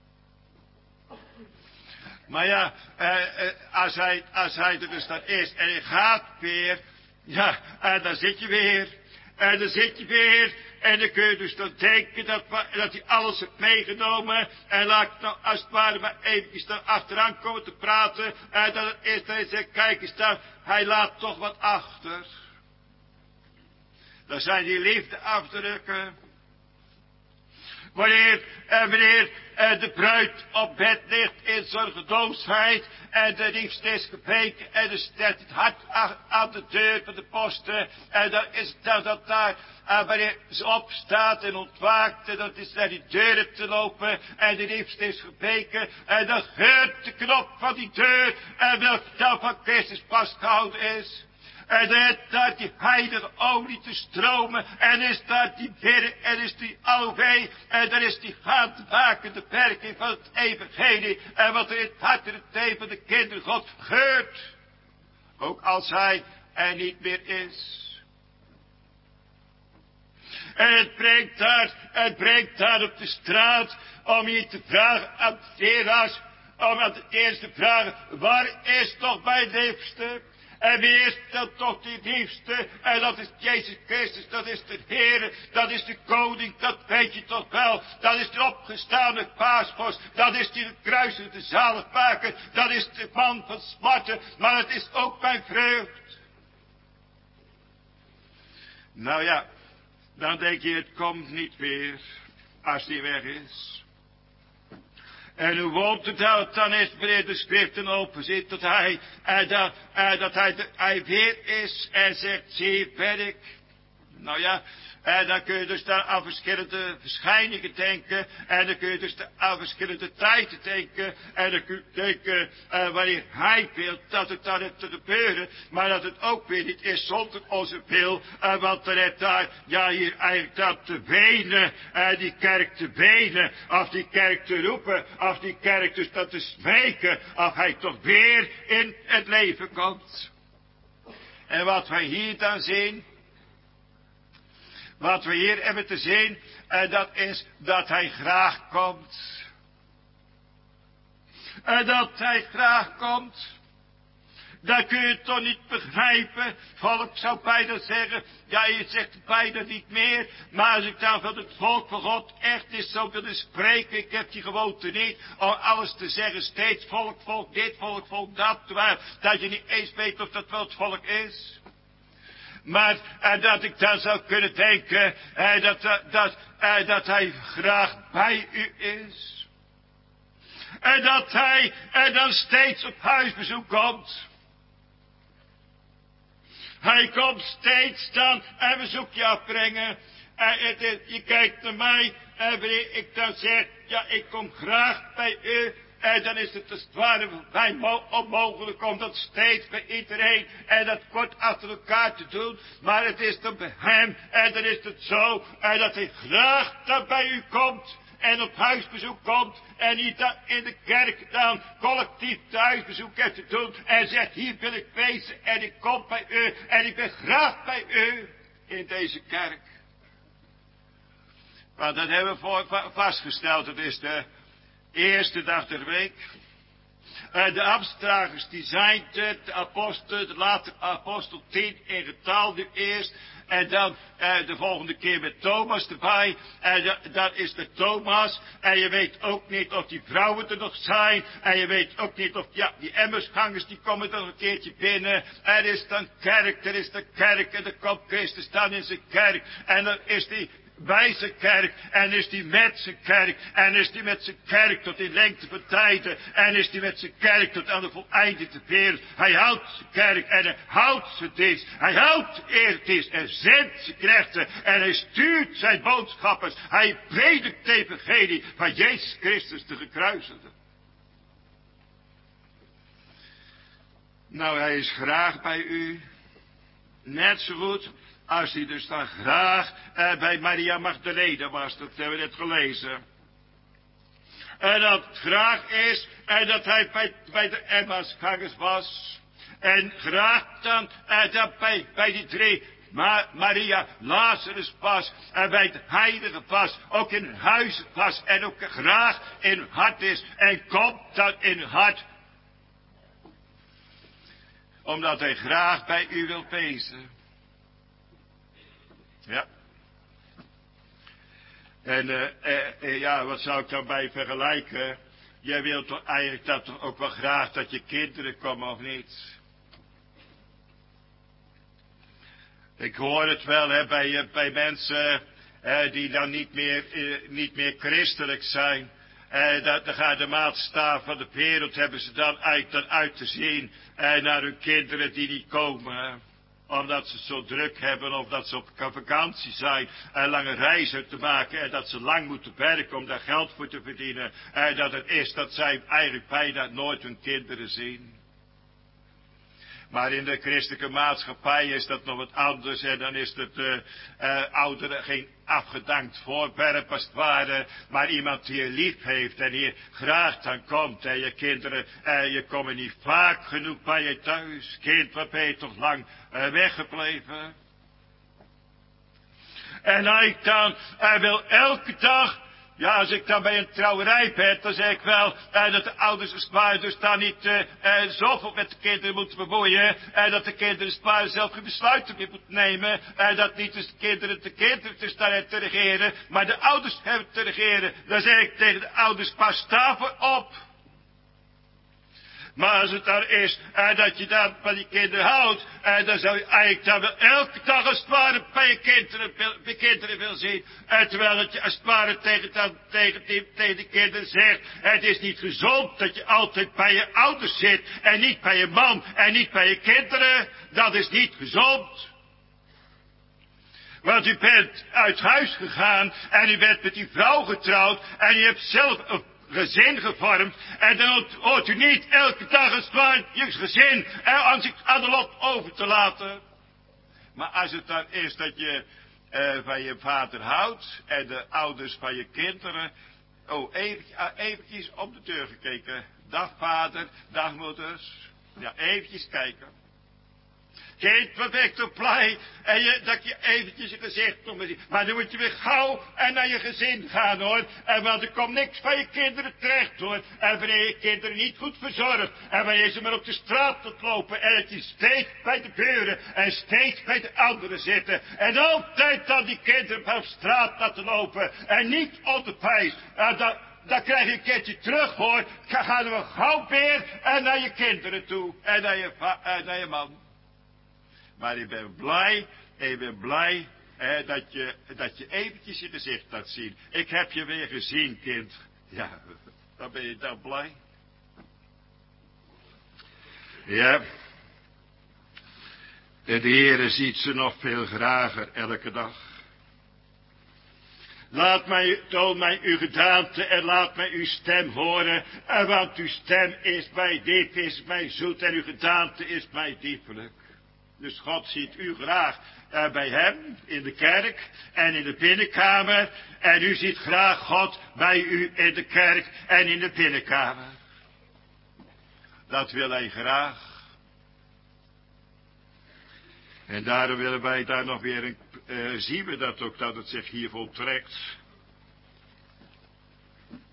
Maar ja, als hij er dus dan is, en hij gaat weer, ja, en dan zit je weer, en dan zit je weer, en dan kun je dus dan denken dat hij alles heeft meegenomen. En laat ik nou als het ware maar eventjes dan achteraan komen te praten. En dat het is dat hij zegt, kijk eens dan, hij laat toch wat achter. Dat zijn die liefdeafdrukken. Wanneer de bruid op bed ligt in zorgeloosheid en de liefste is gebeken en er staat het hart aan de deur van de posten en dan is het dat daar, wanneer ze opstaat en ontwaakt en dat is naar die deuren te lopen en de liefste is gebeken en dan geurt de knop van die deur en welke dan van Christus vastgehouden is. En dan is daar die heilige olie te stromen. En is daar die bidden. En is die alwee. En dan is die gaandewakende werking van het evangelie. En wat er in het hart en het leven van de kinderen God geurt. Ook als hij er niet meer is. En het brengt daar op de straat. Om je te vragen aan de leraars. Om aan de eerste te vragen. Waar is toch mijn liefste? En wie is dat toch die liefste? En dat is Jezus Christus, dat is de Heer, dat is de Koning, dat weet je toch wel. Dat is de opgestane paasvorst, dat is die kruisende zaligmaker, dat is de man van smarten, maar het is ook mijn vreugd. Nou ja, dan denk je, het komt niet weer, als die weg is. En hoe woont het dan is, wanneer de schriften open zit, dat hij weer is en zegt, zie, ben ik. Nou ja, en dan kun je dus daar aan verschillende verschijningen denken. En dan kun je dus aan verschillende tijden denken. En dan kun je denken, wanneer hij wil dat het dan heeft te gebeuren. Maar dat het ook weer niet is zonder onze wil. Want dan heeft daar, ja hier eigenlijk dat te wenen. Die kerk te wenen. Of die kerk te roepen. Of die kerk dus dat te smeken. Of hij toch weer in het leven komt. En wat wij hier dan zien. Wat we hier hebben te zien, dat is dat hij graag komt. En dat hij graag komt. Dat kun je toch niet begrijpen. Volk zou bijna zeggen, ja je zegt het bijna niet meer. Maar als ik dan van het volk van God echt is zo willen spreken. Ik heb die gewoonte niet om alles te zeggen. Steeds volk dit, volk dat. Terwijl dat je niet eens weet of dat wel het volk is. Maar dat ik dan zou kunnen denken dat hij graag bij u is. En dat hij dan steeds op huisbezoek komt. Hij komt steeds dan een bezoekje afbrengen. Je kijkt naar mij en wanneer ik dan zeg, ja ik kom graag bij u. En dan is het als het ware bij onmogelijk om dat steeds bij iedereen en dat kort achter elkaar te doen. Maar het is dan bij hem en dan is het zo en dat hij graag dan bij u komt en op huisbezoek komt. En niet dan in de kerk dan collectief thuisbezoek heeft te doen en zegt hier wil ik wezen en ik kom bij u en ik ben graag bij u in deze kerk. Want dat hebben we vastgesteld. Het is de eerste dag der week. De ambtsdragers die zijn het, de apostel, de later apostel 10 in getal nu eerst. En dan de volgende keer met Thomas erbij. En dat is de Thomas. En je weet ook niet of die vrouwen er nog zijn. En je weet ook niet of die emmersgangers die komen dan een keertje binnen. Er is dan kerk, er is de kerk. En dan komt Christus dan in zijn kerk. En dan is die bij zijn kerk, en is die met zijn kerk, en is die met zijn kerk tot in lengte van tijden, en is die met zijn kerk tot aan de voleinding te wereld. Hij houdt zijn kerk, en hij houdt zijn dienst, hij houdt eerdienst, en zendt zijn knechten, en hij stuurt zijn boodschappers, hij predikt de evangelie van Jezus Christus de gekruisigde. Nou, hij is graag bij u, net zo goed als hij dus dan graag bij Maria Magdalena was. Dat hebben we net gelezen. En dat het graag is. En dat hij bij de Emmausgangers was. En graag dan dat bij die drie. Maria, Lazarus pas. En bij het heilige pas. Ook in hun huizen pas. En ook graag in hun hart is. En komt dan in hun hart. Omdat hij graag bij u wil wezen. Ja. En ja, wat zou ik daarbij vergelijken? Jij wilt toch eigenlijk dat toch ook wel graag dat je kinderen komen, of niet? Ik hoor het wel hè, bij mensen die dan niet meer christelijk zijn. Dan gaat de maatstaf van de wereld hebben ze dan uit te zien naar hun kinderen die niet komen. Omdat ze het zo druk hebben, of dat ze op vakantie zijn, en lange reizen te maken, en dat ze lang moeten werken om daar geld voor te verdienen. En dat het is dat zij eigenlijk bijna nooit hun kinderen zien. Maar in de christelijke maatschappij is dat nog wat anders. En dan is het ouderen geen afgedankt voorwerp als het ware. Maar iemand die je lief heeft en hier graag dan komt. En je kinderen, je komen niet vaak genoeg bij je thuis. Kind, waar ben je toch lang weggebleven? En hij dan, hij wil elke dag. Ja, als ik dan bij een trouwerij ben, dan zeg ik wel dat de ouders en spaarders daar niet zoveel met de kinderen moeten bemoeien. En dat de kinderen en spaarders zelf geen besluiten meer moeten nemen. En dat niet dus de kinderen dus daar te regeren, maar de ouders hebben te regeren. Dan zeg ik tegen de ouders, pas daarvoor op. Maar als het dan is dat je dan van die kinderen houdt, dan zou je eigenlijk dan wel elke dag als het ware bij je kinderen wil zien. Terwijl dat je als het ware tegen die kinderen zegt, het is niet gezond dat je altijd bij je ouders zit en niet bij je man en niet bij je kinderen. Dat is niet gezond. Want u bent uit huis gegaan en u bent met die vrouw getrouwd en u hebt zelf een gezin gevormd. En dan hoort u niet elke dag als het ware je gezin aan de lot over te laten. Maar als het dan is dat je van je vader houdt en de ouders van je kinderen. Oh, eventjes op de deur gekeken. Dag vader, dag moeders. Ja, eventjes kijken. Kind, wat ben ik toch blij dat je eventjes je gezicht nog maar ziet. Maar dan moet je weer gauw en naar je gezin gaan hoor. Want er komt niks van je kinderen terecht hoor. En wanneer je kinderen niet goed verzorgt. En wanneer je ze maar op de straat tot lopen. En dat je steeds bij de buren en steeds bij de anderen zitten. En altijd dan die kinderen op straat laten lopen. En niet op de pijs. Dan krijg je een keertje terug hoor. Gaan we gauw weer en naar je kinderen toe. En naar je man. Maar ik ben blij dat je eventjes je gezicht laat zien. Ik heb je weer gezien, kind. Ja, dan ben je dan blij. Ja. De Heere ziet ze nog veel grager elke dag. Toon mij uw gedaante en laat mij uw stem horen. Want uw stem is mij diep, is mij zoet en uw gedaante is mij diepelijk. Dus God ziet u graag bij hem in de kerk en in de binnenkamer. En u ziet graag God bij u in de kerk en in de binnenkamer. Dat wil hij graag. En daarom willen wij daar nog weer zien we dat ook, dat het zich hier voltrekt.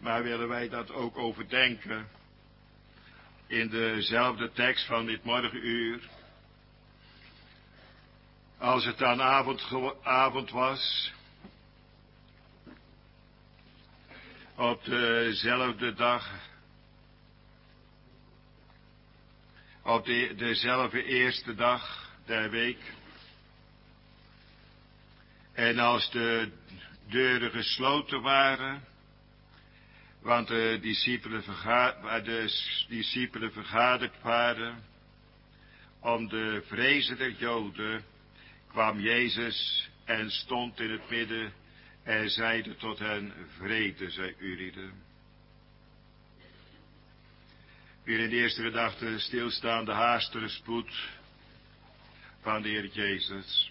Maar willen wij dat ook overdenken in dezelfde tekst van dit morgenuur. Als het dan avond was, op dezelfde dag, op dezelfde eerste dag der week, en als de deuren gesloten waren, want de discipelen vergaderd waren om de vrezen der Joden, kwam Jezus en stond in het midden en zeide tot hen: vrede zij ulieden. Weer in de eerste gedachte stilstaan de haastige spoed van de Heer Jezus.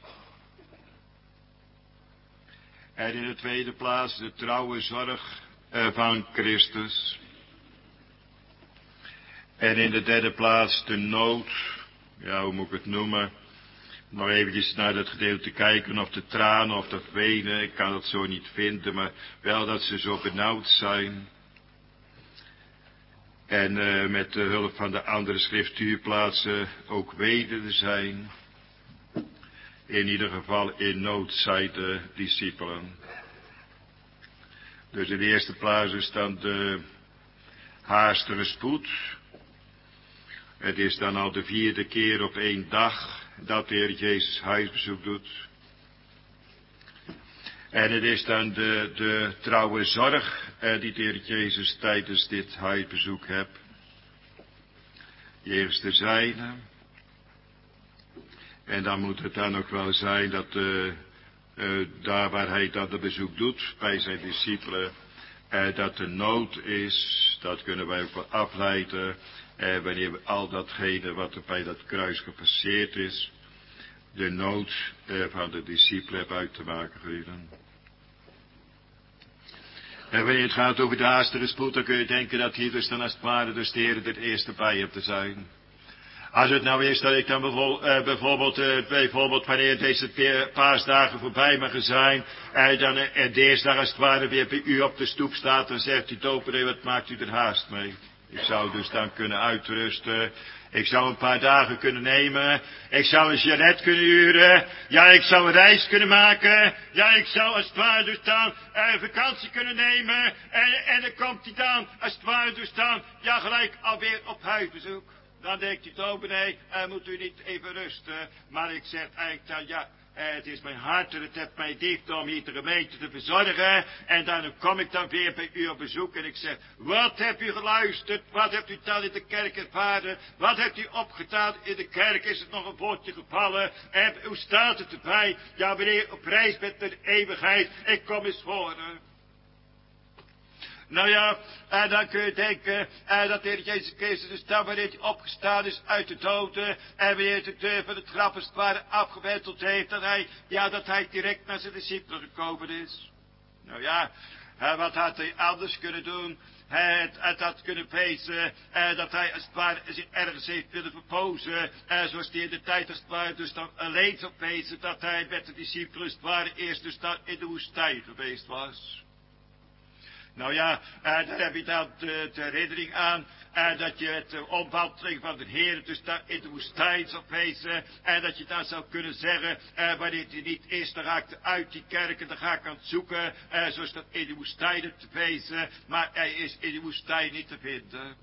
En in de tweede plaats de trouwe zorg van Christus. En in de derde plaats de nood, ja, hoe moet ik het noemen, nog eventjes naar dat gedeelte kijken, of de tranen of dat wenen, ik kan dat zo niet vinden, maar wel dat ze zo benauwd zijn. En met de hulp van de andere schriftuurplaatsen ook weder zijn. In ieder geval in nood zijn de discipelen. Dus in de eerste plaats is dan de haastige spoed. Het is dan al de 4e keer op 1 dag dat de Heer Jezus huisbezoek doet. En het is dan de trouwe zorg die de Heer Jezus tijdens dit huisbezoek hebt. Jegens de zijnen. En dan moet het dan ook wel zijn dat daar waar hij dat het bezoek doet, bij zijn discipelen, dat de nood is, dat kunnen wij ook wel afleiden, wanneer we al datgene wat er bij dat kruis gepasseerd is, de nood van de discipelen hebben uit te maken geheden. En wanneer het gaat over de haastige spoed, dan kun je denken dat hier dus dan als het ware dus de Heer er eerste bij hebt te zijn. Als het nou is dat ik dan bijvoorbeeld wanneer deze paasdagen voorbij mogen zijn, dan de eerste dag als het ware weer bij u op de stoep staat, dan zegt u dominee, wat maakt u er haast mee? Ik zou dus dan kunnen uitrusten. Ik zou een paar dagen kunnen nemen. Ik zou een chalet kunnen huren. Ja, ik zou een reis kunnen maken. Ja, ik zou als het ware dus dan vakantie kunnen nemen. En dan komt hij dan als het ware dus dan, ja, gelijk alweer op huisbezoek. Dan denkt u, dominee, moet u niet even rusten. Maar ik zeg eigenlijk dan, ja, het is mijn hart en het heeft mij lief om hier de gemeente te verzorgen. En dan kom ik dan weer bij u op bezoek en ik zeg, wat hebt u geluisterd? Wat hebt u dan in de kerk ervaren? Wat hebt u opgedaan in de kerk? Is het nog een woordje gevallen? En hoe staat het erbij? Ja, wanneer op reis bent naar de eeuwigheid, ik kom eens voor. Nou ja, dan kun je denken dat de Heer Jezus Christus dus dan wanneer hij opgestaan is uit de doden en wanneer de deur van het graf als het ware afgewenteld heeft, dat hij direct naar zijn discipelen gekomen is. Nou ja, wat had hij anders kunnen doen? Het had kunnen wezen dat hij als het ware zich ergens heeft willen verpozen, zoals hij in de tijd als het ware dus dan alleen zou wezen, dat hij met de discipelen als het ware eerst dus dan in de woestijn geweest was. Nou ja, daar heb je dan de herinnering aan, dat je het omwandeling van de Heer dus daar in de woestijn zou wezen, en dat je dan zou kunnen zeggen, wanneer hij niet is, dan ga ik uit die kerken, dan ga ik aan het zoeken, zoals dat in de woestijn te wezen, maar hij is in de woestijn niet te vinden.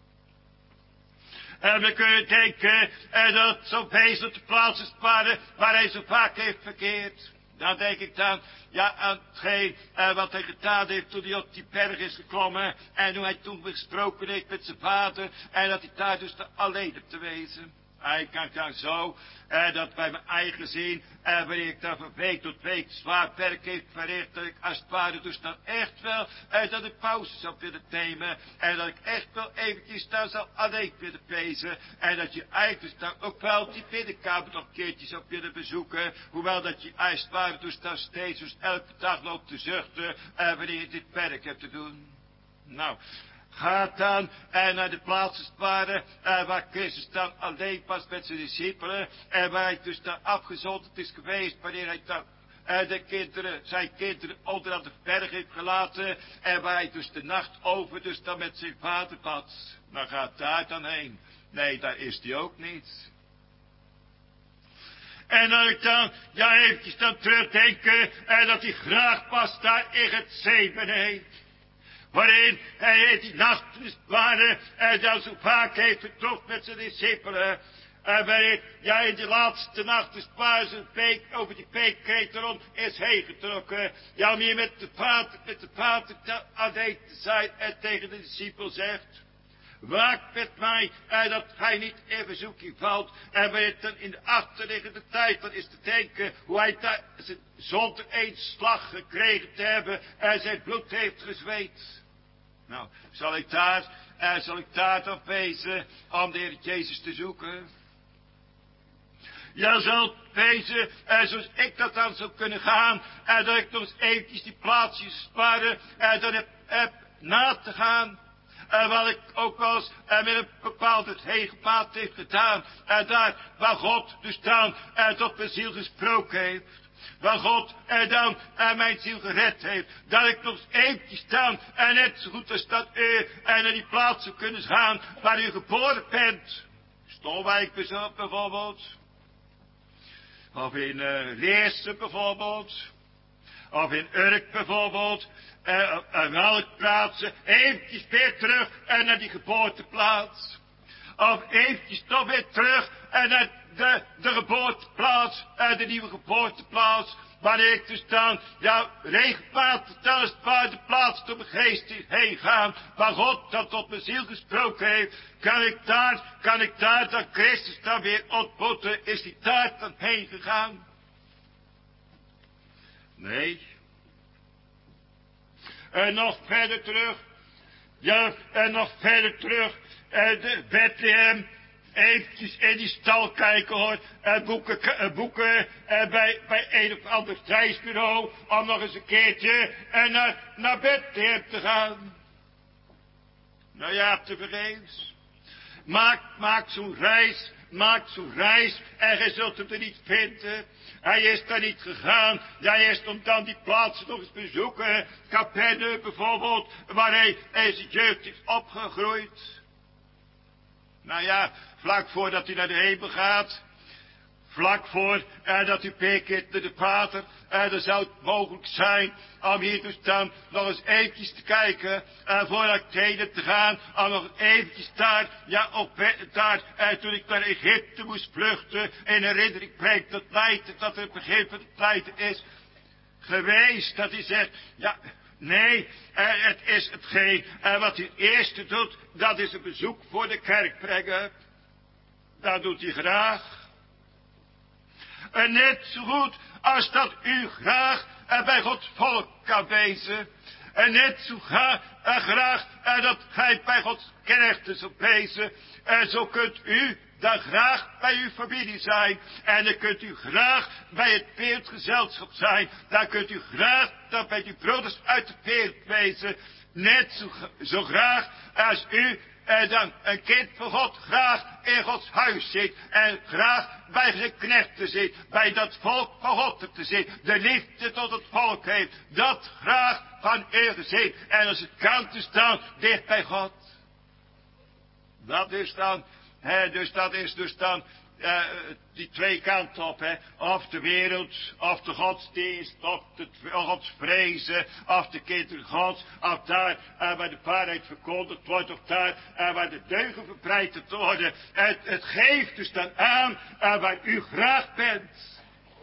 En we kunnen denken dat het zo wezen op de plaats is waar hij zo vaak heeft verkeerd. Dan denk ik dan, ja, aan hetgeen wat hij gedaan heeft toen hij op die berg is geklommen. En hoe hij toen gesproken heeft met zijn vader. En dat hij daar dus alleen op te wezen. Ik kan dan zo, dat bij mijn eigen zin, wanneer ik dan van week tot week zwaar werk heeft verricht, dat ik als het ware dus dan echt wel, dat ik pauze zou willen nemen. En dat ik echt wel eventjes dan zou alleen willen wezen. En dat je eigenlijk dus dan ook wel die binnenkamer nog een keertje zou willen bezoeken. Hoewel dat je als het ware dus dan steeds dus elke dag loopt te zuchten, wanneer je dit werk hebt te doen. Nou, gaat dan naar de plaats als het ware, waar Christus dan alleen was met zijn discipelen. En waar hij dus dan afgezonderd is geweest, wanneer hij dan zijn kinderen onder aan de berg heeft gelaten. En waar hij dus de nacht over dus dan met zijn vader bad. Dan gaat daar dan heen. Nee, daar is hij ook niet. En dan ik dan, ja eventjes dan terugdenken, dat hij graag past daar in het Getsemane. Waarin hij die nachtensbaren dan zo vaak heeft getroffen met zijn discipelen. En waarin, ja, in de laatste nacht is zijn over die peekketeron is heen getrokken. Ja, om hier met de vader aan het te zijn en tegen de discipel zegt. Waak met mij, dat gij niet in verzoeking valt. En wanneer het dan in de achterliggende tijd dan is te denken hoe hij daar zonder één slag gekregen te hebben en zijn bloed heeft gezweet. Nou, zal ik daar dan wezen om de Heer Jezus te zoeken? Ja, zal wezen, zoals ik dat dan zou kunnen gaan, en dat ik nog eens eventjes die plaatsjes sparen, en dan heb na te gaan. Wat ik ook wel eens met een bepaald hegelpaad heeft gedaan. En daar waar God dus dan tot mijn ziel gesproken heeft. Waar God dan mijn ziel gered heeft. Dat ik nog eens eventjes dan en net zo goed als dat u naar die plaats zou kunnen gaan waar u geboren bent. Stolwijk bijvoorbeeld. Of in Leersen bijvoorbeeld. Of in Urk bijvoorbeeld. En welke plaatsen, eventjes weer terug en naar die geboorteplaats. Of eventjes toch weer terug en naar de geboorteplaats, de nieuwe geboorteplaats. Wanneer ik dus dan, ja, regelmatig telkens waar de plaats door mijn geest heen gaan, waar God dan tot mijn ziel gesproken heeft, kan ik daar dan Christus dan weer ontmoeten, is die daar dan heen gegaan? Nee. En nog verder terug. Ja, en nog verder terug. De Bethlehem. Eventjes in die stal kijken hoor. Boeken bij een of ander reisbureau. Om nog eens een keertje naar Bethlehem te gaan. Nou ja, tevergeefs. Maak zo'n reis. Maak zo'n reis en gij zult hem er niet vinden. Hij is daar niet gegaan. Ja, eerst om dan die plaatsen nog eens bezoeken. Capernaum bijvoorbeeld, waar hij zijn jeugd is opgegroeid. Nou ja, vlak voordat hij naar de hemel gaat. Vlak voor dat hij bekeert naar de Vader. Dan zou het mogelijk zijn om hier dus dan nog eens eventjes te kijken. Voordat ik heen te gaan. Om nog eventjes daar, ja daar, toen ik naar Egypte moest vluchten. In herinnering brengt dat lijden, dat het begin van het lijden is geweest. Dat hij zegt, ja, nee, het is hetgeen. Wat hij eerst doet, dat is een bezoek voor de kerk brengen. Dat doet hij graag. En net zo goed als dat u graag bij Gods volk kan wezen. En net zo graag dat gij bij Gods knechten zult wezen. En zo kunt u dan graag bij uw familie zijn. En dan kunt u graag bij het wereldgezelschap zijn. Dan kunt u graag dan bij uw broeders uit de wereld wezen. Net zo graag als u dan een kind van God graag in Gods huis zit. En graag bij zijn knechten zit. Bij dat volk van God te zitten. De liefde tot het volk heeft. Dat graag van u gezien. En als het kan te staan dicht bij God. Dat is dan, dus dat is dus dan die twee kanten op, of de wereld, of de godsdienst, of de godsvrezen, of de kinderen gods, of daar waar de waarheid verkondigd wordt, of daar waar de deugen verbreid worden. Het geeft dus dan aan waar u graag bent.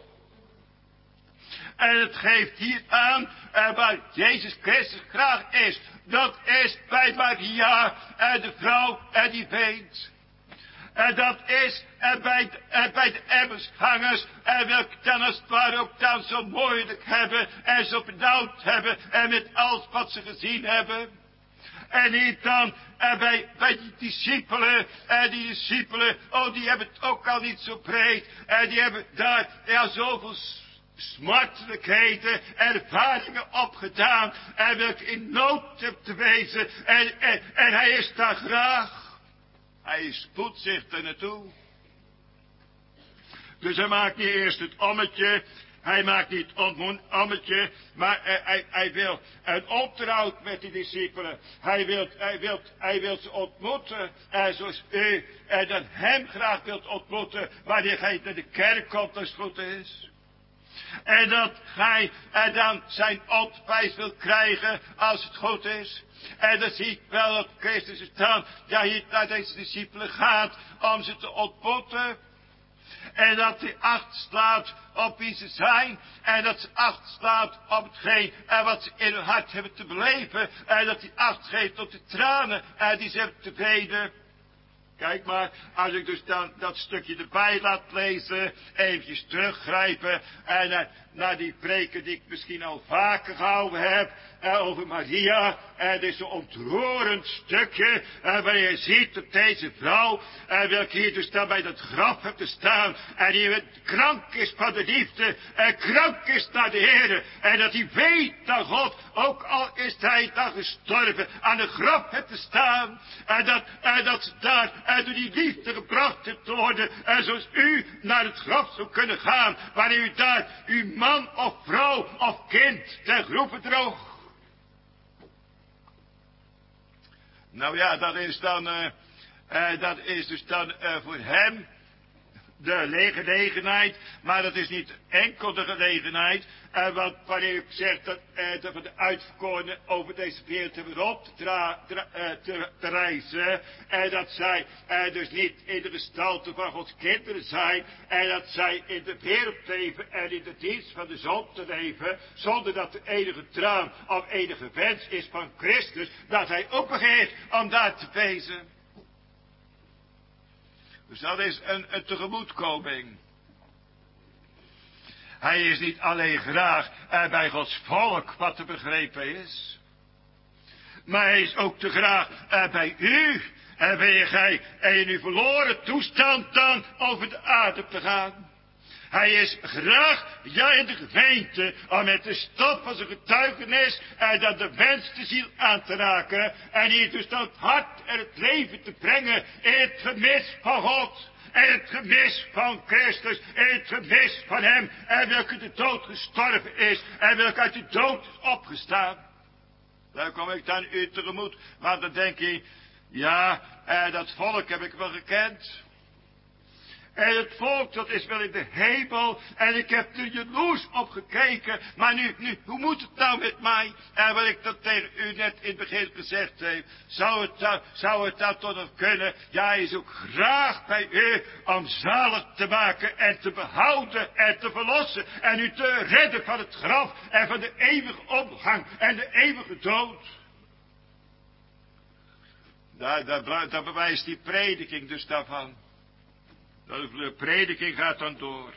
En het geeft hier aan waar Jezus Christus graag is. Dat is bij Maria, de vrouw die weent. En dat is bij de Emmausgangers, welke dan als het ware ook dan zo moeilijk hebben en zo benauwd hebben en met alles wat ze gezien hebben. En hier dan bij die discipelen, oh die hebben het ook al niet zo breed. En die hebben daar ja zoveel smartelijkheden en ervaringen opgedaan. En welke in nood hebben te wezen. En hij is daar graag. Hij spoedt zich er naartoe. Dus hij maakt niet eerst het ommetje. Hij maakt niet ommetje, maar hij wil een onderhoud met die discipelen. Hij wil ze ontmoeten, zoals u dan hem graag wilt ontmoeten, wanneer hij naar de kerk komt als het goed is. En dat gij dan zijn ontwijs wilt krijgen als het goed is. En dan zie ik wel dat Christus is dan, ja, hier naar deze discipelen gaat om ze te ontmoeten. En dat hij acht slaat op wie ze zijn. En dat ze acht slaat op hetgeen en wat ze in hun hart hebben te beleven. En dat hij acht geeft op de tranen die ze hebben te veden. Kijk maar, als ik dus dan dat stukje erbij laat lezen, eventjes teruggrijpen en naar die preken die ik misschien al vaker gehouden heb, over Maria, dit is een ontroerend stukje, waar je ziet dat deze vrouw, welke hier dus dan bij dat graf hebt te staan, en die krank is van de liefde, en krank is naar de Heer, en dat hij weet dat God, ook al is hij dan gestorven, aan de graf hebt te staan, en dat ze daar door die liefde gebracht hebt te worden, en zoals u naar het graf zou kunnen gaan, wanneer u daar uw man of vrouw of kind ten groeve droog. Nou ja, dat is dus dan voor hem de gelegenheid, maar dat is niet enkel de gelegenheid, want wanneer ik zeg dat we de uitverkorenen over deze wereld hebben op te reizen, en dat zij dus niet in de gestalte van Gods kinderen zijn, en dat zij in de wereld leven en in de dienst van de zon te leven, zonder dat er enige traan of enige wens is van Christus, dat hij ook begeert om daar te wezen. Dus dat is een tegemoetkoming. Hij is niet alleen graag bij Gods volk wat te begrepen is. Maar hij is ook te graag bij u. En ben gij in uw verloren toestand dan over de aarde te gaan. Hij is graag, ja, in de gemeente, om met de stof van zijn getuigenis dat de wens de ziel aan te raken. En hier dus dan het hart en het leven te brengen in het gemis van God. En het gemis van Christus, en het gemis van hem, en welke de dood gestorven is, en welke uit de dood is opgestaan. Daar kom ik dan u tegemoet, want dan denk je, ja, dat volk heb ik wel gekend. En het volk, dat is wel in de hemel. En ik heb er jaloers op gekeken. Maar nu, hoe moet het nou met mij? En wat ik dat tegen u net in het begin gezegd heb. Zou het dat toch nog kunnen? Ja, hij is ook graag bij u om zalig te maken en te behouden en te verlossen. En u te redden van het graf en van de eeuwige omgang en de eeuwige dood. Daar bewijst die prediking dus daarvan. De prediking gaat dan door.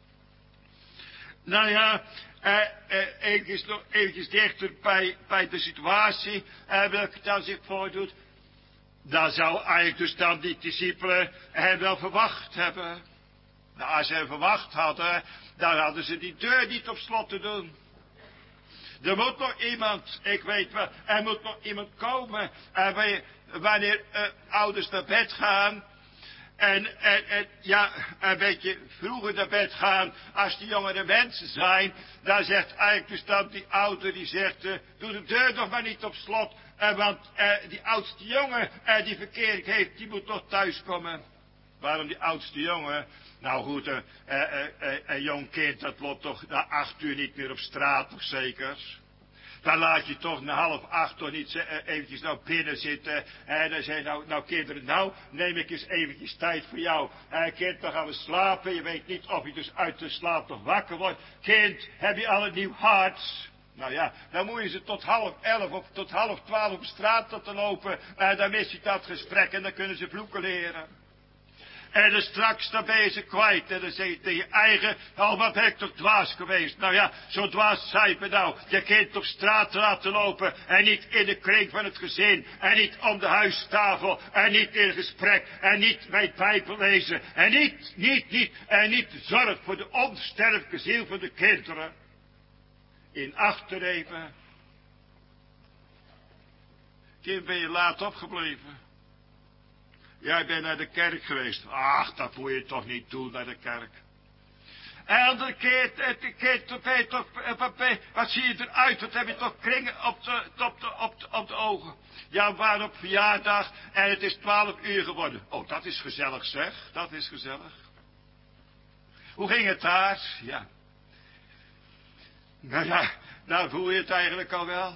Nou ja, eventjes dichter bij de situatie welke dan zich voordoet. Dan zou eigenlijk dus dan die discipelen hem wel verwacht hebben. Nou, als ze hem verwacht hadden, dan hadden ze die deur niet op slot te doen. Er moet nog iemand, ik weet wel, er moet nog iemand komen. Wanneer ouders naar bed gaan. En ja, een beetje vroeger naar bed gaan, als die jongere mensen zijn, dan zegt eigenlijk dus dan die ouder, die zegt, doe de deur nog maar niet op slot, want die oudste jongen die verkering heeft, die moet nog thuiskomen. Waarom die oudste jongen? Nou goed, een jong kind, dat loopt toch na 8 uur niet meer op straat, toch zeker? Dan laat je toch na 7:30 toch niet eventjes nou binnen zitten. En dan zei nou kinderen, nou neem ik eens eventjes tijd voor jou. Kind, dan gaan we slapen. Je weet niet of je dus uit de slaap nog wakker wordt. Kind, heb je al een nieuw hart? Nou ja, dan moet je ze tot 11:30 of tot 11:30 op straat tot te lopen. Dan mis je dat gesprek en dan kunnen ze vloeken leren. En dan straks, dan ben je ze kwijt. En dan zeg je tegen je eigen, oh wat ben ik toch dwaas geweest. Nou ja, zo dwaas zei me nou. Je kind op straat te laten lopen. En niet in de kring van het gezin. En niet om de huistafel. En niet in gesprek. En niet bij het Bijbel lezen. En niet. En niet de zorg voor de onsterfelijke ziel van de kinderen. In acht te nemen. Kind, ben je laat opgebleven? Jij bent naar de kerk geweest. Ach, dat moet je toch niet doen naar de kerk. Elke keer, wat zie je eruit? Wat heb je toch kringen op de ogen? Ja, we waren op verjaardag en het is 12 uur geworden. Oh, dat is gezellig zeg, dat is gezellig. Hoe ging het daar? Ja. Nou ja, nou voel je het eigenlijk al wel.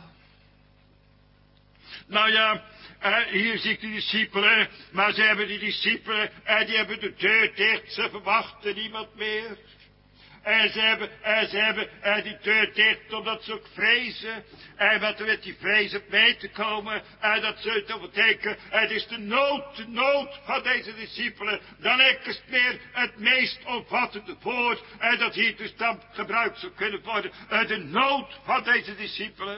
Nou ja, hier zie ik de discipelen, maar ze hebben die discipelen, die hebben de deur dicht, ze verwachten niemand meer. En ze hebben die deur dicht omdat ze ook vrezen. En wat er met die vrezen mee te komen. En dat ze te betekenen. Het is de nood van deze discipelen. Dan is het meer het meest omvattende woord. En dat hier dus dan gebruikt zou kunnen worden. De nood van deze discipelen.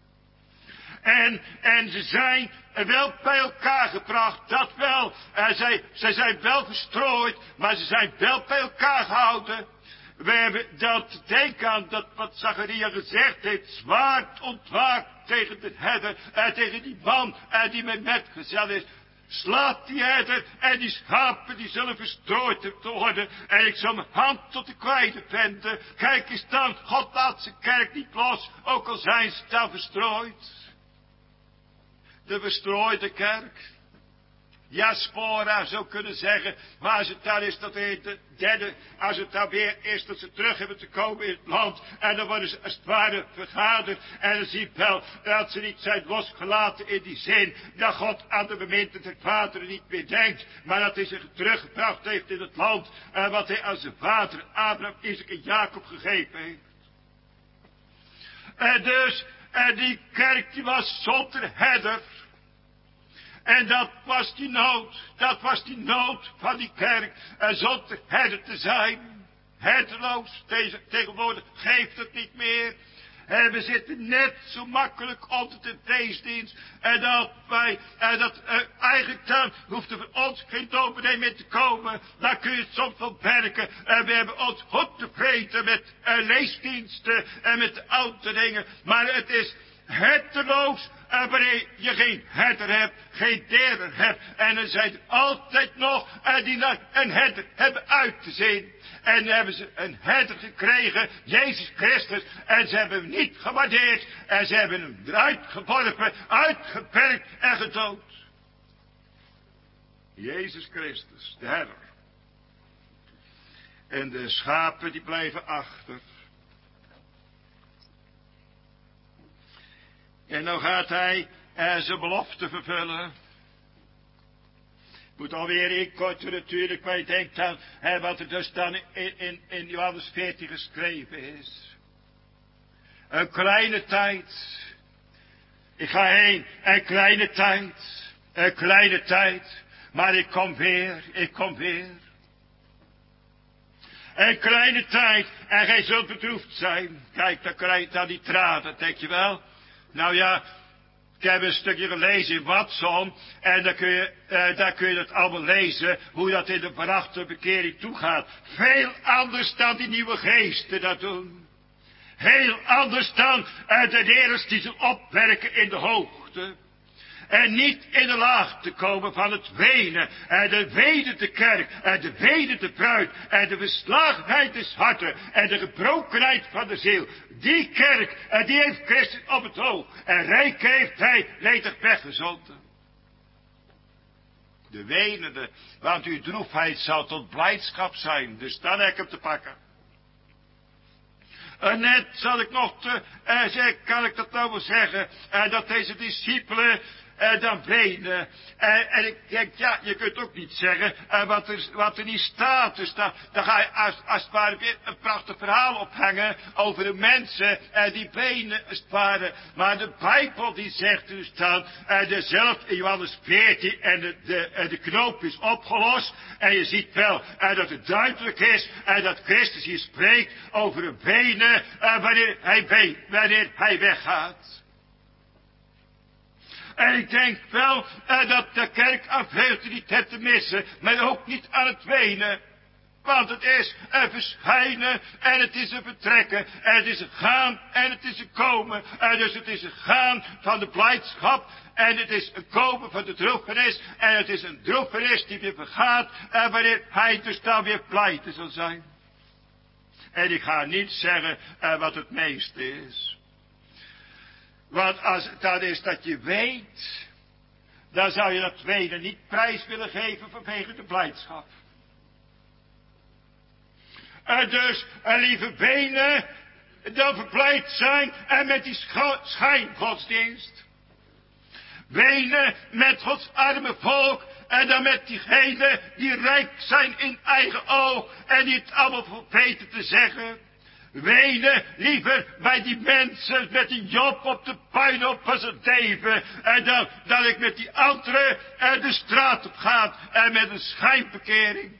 En ze zijn wel bij elkaar gebracht, dat wel. Zij zijn wel verstrooid, maar ze zijn wel bij elkaar gehouden. We hebben dat denken aan dat wat Zacharia gezegd heeft. Zwaard ontwaakt tegen de herder. Tegen die man die met metgezel is. Slaat die herder en die schapen die zullen verstrooid worden. En ik zal mijn hand tot de kwijde wenden. Kijk eens dan, God laat zijn kerk niet los. Ook al zijn ze dan verstrooid. De verstrooide kerk. Diaspora zou kunnen zeggen. Maar als het daar is dat de derde. Als het daar weer is dat ze terug hebben te komen in het land. En dan worden ze als het ware vergaderd. En dan zie je wel dat ze niet zijn losgelaten in die zin. Dat God aan de beminde der vaderen niet meer denkt. Maar dat hij zich teruggebracht heeft in het land. En wat hij aan zijn vader Abraham, Isaac en Jacob gegeven heeft. En dus, die kerk die was zonder herder. En dat was die nood van die kerk. En zonder herder te zijn. Herderloos, tegenwoordig geeft het niet meer. En we zitten net zo makkelijk onder de feestdienst. En eigenlijk dan hoeft er voor ons geen dominee meer te komen. Dan kun je het soms wel werken. En we hebben ons goed tevreden met leesdiensten en met de oude dingen. Maar het is herderloos. En wanneer je geen herder hebt, geen derde hebt. En er zijn er altijd nog die naar een herder hebben uit te zien. En dan hebben ze een herder gekregen, Jezus Christus. En ze hebben hem niet gewaardeerd. En ze hebben hem eruit geworpen, uitgeperkt en gedood. Jezus Christus, de herder. En de schapen die blijven achter. En nou gaat hij zijn belofte vervullen. Moet alweer inkorten natuurlijk, maar je denkt aan wat er dus dan in Johannes 14 geschreven is. Een kleine tijd. Ik ga heen, een kleine tijd. Maar ik kom weer. Een kleine tijd en gij zult bedroefd zijn. Kijk, dan krijg je dan die tranen, denk je wel. Nou ja, ik heb een stukje gelezen in Watson. En daar kun je dat allemaal lezen. Hoe dat in de verachte bekering toegaat. Veel anders dan die nieuwe geesten dat doen. Heel anders dan de derers die ze opwerken in de hoogte. En niet in de laag te komen van het wenen. En de wedende kerk. En de wedende bruid. En de verslagenheid des harten. En de gebrokenheid van de ziel. Die kerk. En die heeft Christus op het oog. En rijk heeft hij ledig weggezonden. De wenende. Want uw droefheid zal tot blijdschap zijn. Dus dan heb ik hem te pakken. En net zal ik nog kan ik dat nou wel zeggen. Dat deze discipelen dan wenen. En ik denk, ja, je kunt ook niet zeggen wat er niet staat. Dus dan ga je als het ware weer een prachtig verhaal ophangen over de mensen die wenen als het ware. Maar de Bijbel die zegt dus dan, dezelfde in Johannes 14 en de knoop is opgelost. En je ziet wel dat het duidelijk is dat Christus hier spreekt over een wenen wanneer hij weggaat. En ik denk wel dat de kerk aan vreugde niet heeft te missen, maar ook niet aan het wenen. Want het is een verschijnen en het is een vertrekken. En het is een gaan en het is een komen. En dus het is een gaan van de blijdschap. En het is een komen van de droefenis. En het is een droefenis die weer vergaat. En wanneer hij dus dan weer blij zal zijn. En ik ga niet zeggen wat het meeste is. Want als dat is dat je weet, dan zou je dat tweede niet prijs willen geven vanwege de blijdschap. Dus, lieve benen, dan verblijd zijn en met die schijngodsdienst. Wenen met Gods arme volk en dan met diegenen die rijk zijn in eigen oog en die het allemaal voor weten te zeggen. Wenen liever bij die mensen met een Job op de puinhoop van zijn leven en dan dat ik met die anderen de straat op ga en met een schijnbekering.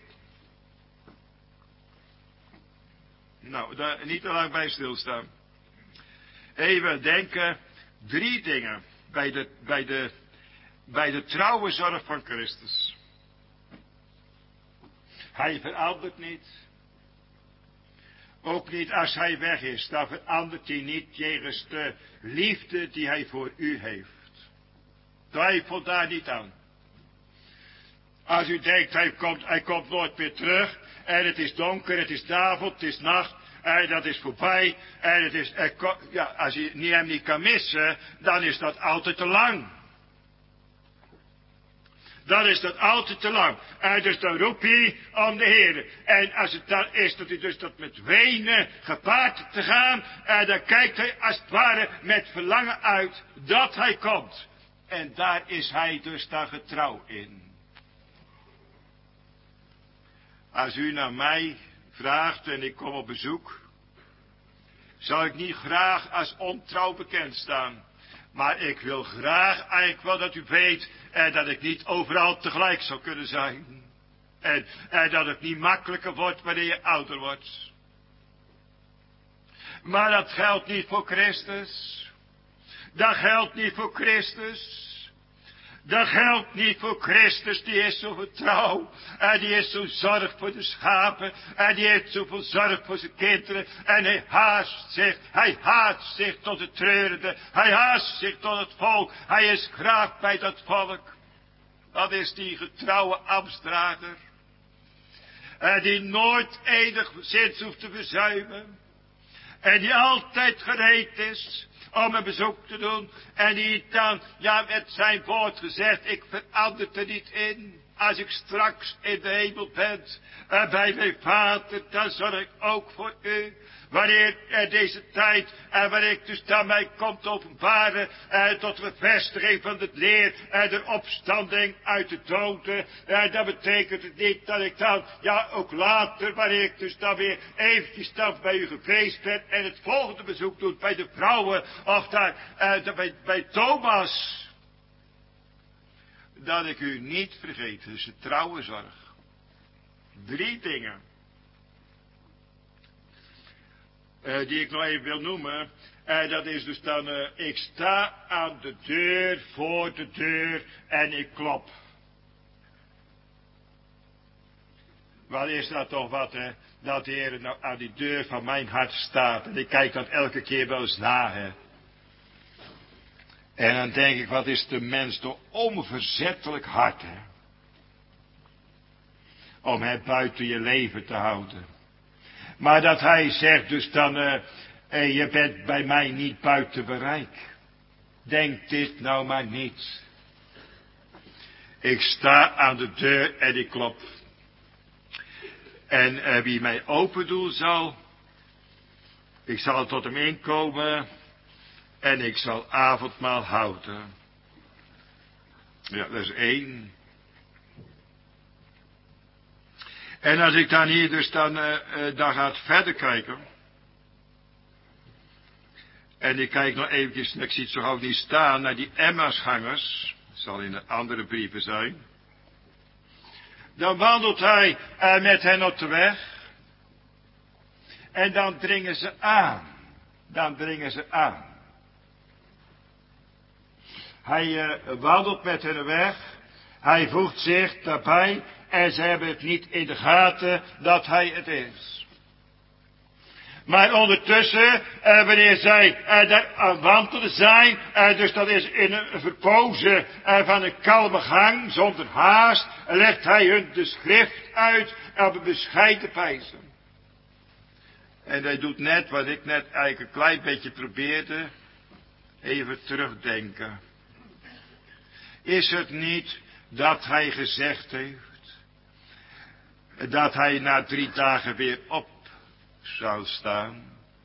Nou, daar niet te lang bij stilstaan. Even denken, 3 dingen bij de trouwe zorg van Christus. Hij verandert niet. Ook niet als hij weg is, dan verandert hij niet jegens de liefde die hij voor u heeft. Twijfel daar niet aan. Als u denkt, hij komt nooit meer terug, en het is donker, het is avond, het is nacht, en dat is voorbij, en het is, als je hem niet kan missen, dan is dat altijd te lang. Dan is dat altijd te lang. En dus dan roep je om de Heer. En als het dan is dat hij dus dat met wenen gepaard te gaan, en dan kijkt hij als het ware met verlangen uit dat hij komt. En daar is hij dus dan getrouw in. Als u naar mij vraagt en ik kom op bezoek, zou ik niet graag als ontrouw bekend staan. Maar ik wil graag eigenlijk wel dat u weet dat ik niet overal tegelijk zou kunnen zijn. En dat het niet makkelijker wordt wanneer je ouder wordt. Maar dat geldt niet voor Christus. Dat geldt niet voor Christus. Dat geldt niet voor Christus, die is zo vertrouw. En die is zo zorg voor de schapen. En die heeft zoveel zorg voor zijn kinderen. En hij haast zich tot de treurende. Hij haast zich tot het volk. Hij is graag bij dat volk. Dat is die getrouwe ambtsdrager. En die nooit enigszins hoeft te verzuimen. En die altijd gereed is om een bezoek te doen. En die dan, met zijn woord gezegd, ik verander er niet in. Als ik straks in de hemel ben, bij mijn Vader, dan zorg ik ook voor u. Wanneer deze tijd, wanneer ik dus dan mij komt openbaren, tot de bevestiging van de leer en de opstanding uit de doden. Dat betekent het niet dat ik dan, ook later, wanneer ik dus dan weer eventjes dan bij u geweest ben en het volgende bezoek doe bij de vrouwen, of daar, bij Thomas, dat ik u niet vergeet. Dus de trouwe zorg. 3 dingen. Die ik nog even wil noemen. Dat is dus dan, ik sta aan de deur, voor de deur, en ik klop. Wat is dat toch wat, hè? Dat de Heer nou aan die deur van mijn hart staat. En ik kijk dat elke keer wel eens na, hè. En dan denk ik, wat is de mens toch onverzettelijk hard, hè. Om hem buiten je leven te houden. Maar dat hij zegt dus dan, je bent bij mij niet buiten bereik. Denk dit nou maar niet. Ik sta aan de deur en ik klop. En wie mij open doen zal, ik zal tot hem inkomen en ik zal avondmaal houden. Ja, dat is 1. En als ik dan hier dus dan gaat verder kijken. En ik kijk nog eventjes, en ik zie het zo gauw niet staan, naar die Emmausgangers. Dat zal in de andere brieven zijn. Dan wandelt hij met hen op de weg. En dan dringen ze aan. Hij wandelt met hen weg. Hij voegt zich daarbij. En ze hebben het niet in de gaten dat hij het is. Maar ondertussen, wanneer zij daar aan wandelen zijn, dus dat is in een verpozen van een kalme gang, zonder haast, legt hij hun de schrift uit op een bescheiden wijze. En hij doet net wat ik net eigenlijk een klein beetje probeerde. Even terugdenken. Is het niet dat hij gezegd heeft dat hij na 3 dagen weer op zou staan?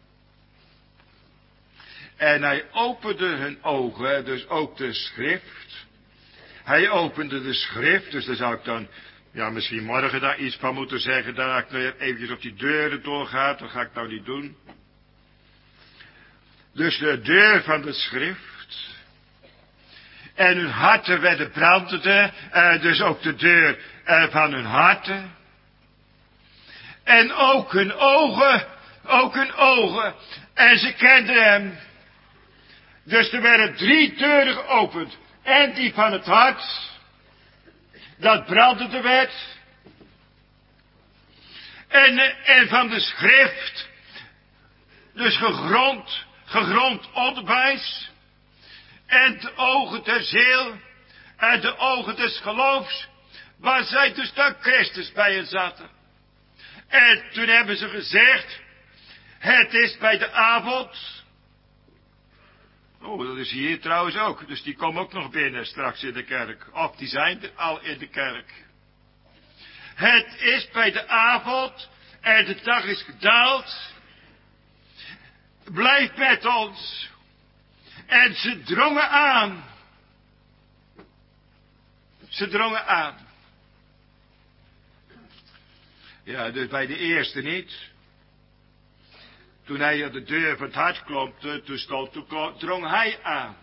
En hij opende hun ogen, dus ook de schrift. Hij opende de schrift, dus daar zou ik dan, ja, misschien morgen daar iets van moeten zeggen. Dat ik weer eventjes op die deuren doorga, dat ga ik nou niet doen. Dus de deur van de schrift. En hun harten werden brandende, dus ook de deur van hun harten. En ook hun ogen. En ze kenden hem. Dus er werden 3 deuren geopend. En die van het hart, dat brandende werd. En van de schrift, dus gegrond onderwijs. En de ogen der ziel, en de ogen des geloofs, waar zij dus dan Christus bij hen zaten. En toen hebben ze gezegd, het is bij de avond. Oh, dat is hier trouwens ook. Dus die komen ook nog binnen straks in de kerk. Of die zijn er al in de kerk. Het is bij de avond en de dag is gedaald. Blijf met ons. En ze drongen aan. Ze drongen aan. Ja, dus bij de eerste niet. Toen hij aan de deur van het hart klompte, toen drong hij aan.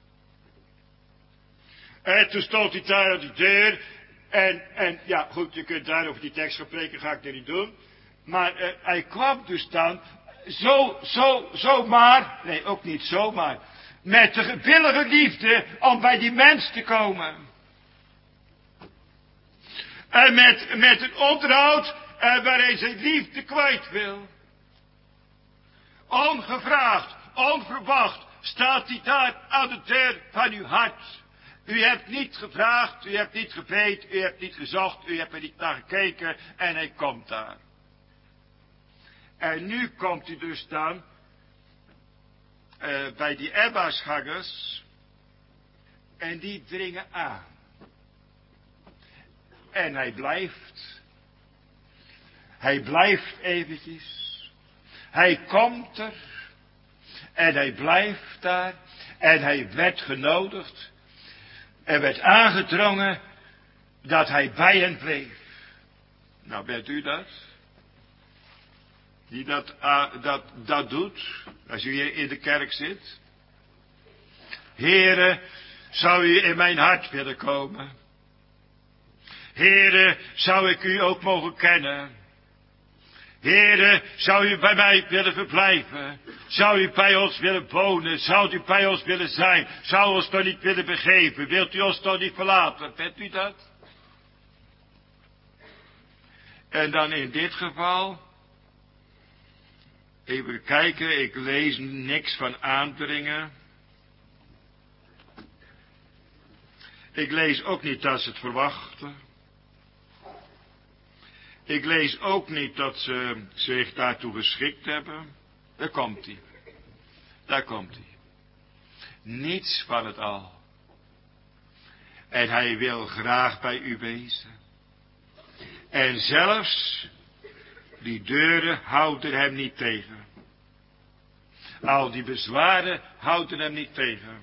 En toen stond hij daar aan de deur. En ja, goed, je kunt daar over die tekst gaan spreken, ga ik er niet doen. Maar hij kwam dus dan zomaar, nee, ook niet zomaar, met de gewillige liefde om bij die mens te komen. En met een onderhoud waar hij zijn liefde kwijt wil. Ongevraagd, onverwacht staat hij daar aan de deur van uw hart. U hebt niet gevraagd, u hebt niet gebeden, u hebt niet gezocht, u hebt er niet naar gekeken en hij komt daar. En nu komt hij dus dan bij die Emmausgangers en die dringen aan. En hij blijft eventjes. Hij komt er en hij blijft daar en hij werd genodigd en werd aangedrongen dat hij bij hen bleef. Nou, bent u dat? Die dat doet, als u hier in de kerk zit? Heere, zou u in mijn hart willen komen? Heere, zou ik u ook mogen kennen? Heere, zou u bij mij willen verblijven? Zou u bij ons willen wonen? Zou u bij ons willen zijn? Zou u ons toch niet willen begeven? Wilt u ons toch niet verlaten? Bent u dat? En dan in dit geval, even kijken, ik lees niks van aandringen. Ik lees ook niet dat ze het verwachten. Ik lees ook niet dat ze zich daartoe geschikt hebben. Daar komt hij. Daar komt hij. Niets van het al. En hij wil graag bij u wezen. En zelfs die deuren houden hem niet tegen. Al die bezwaren houden hem niet tegen.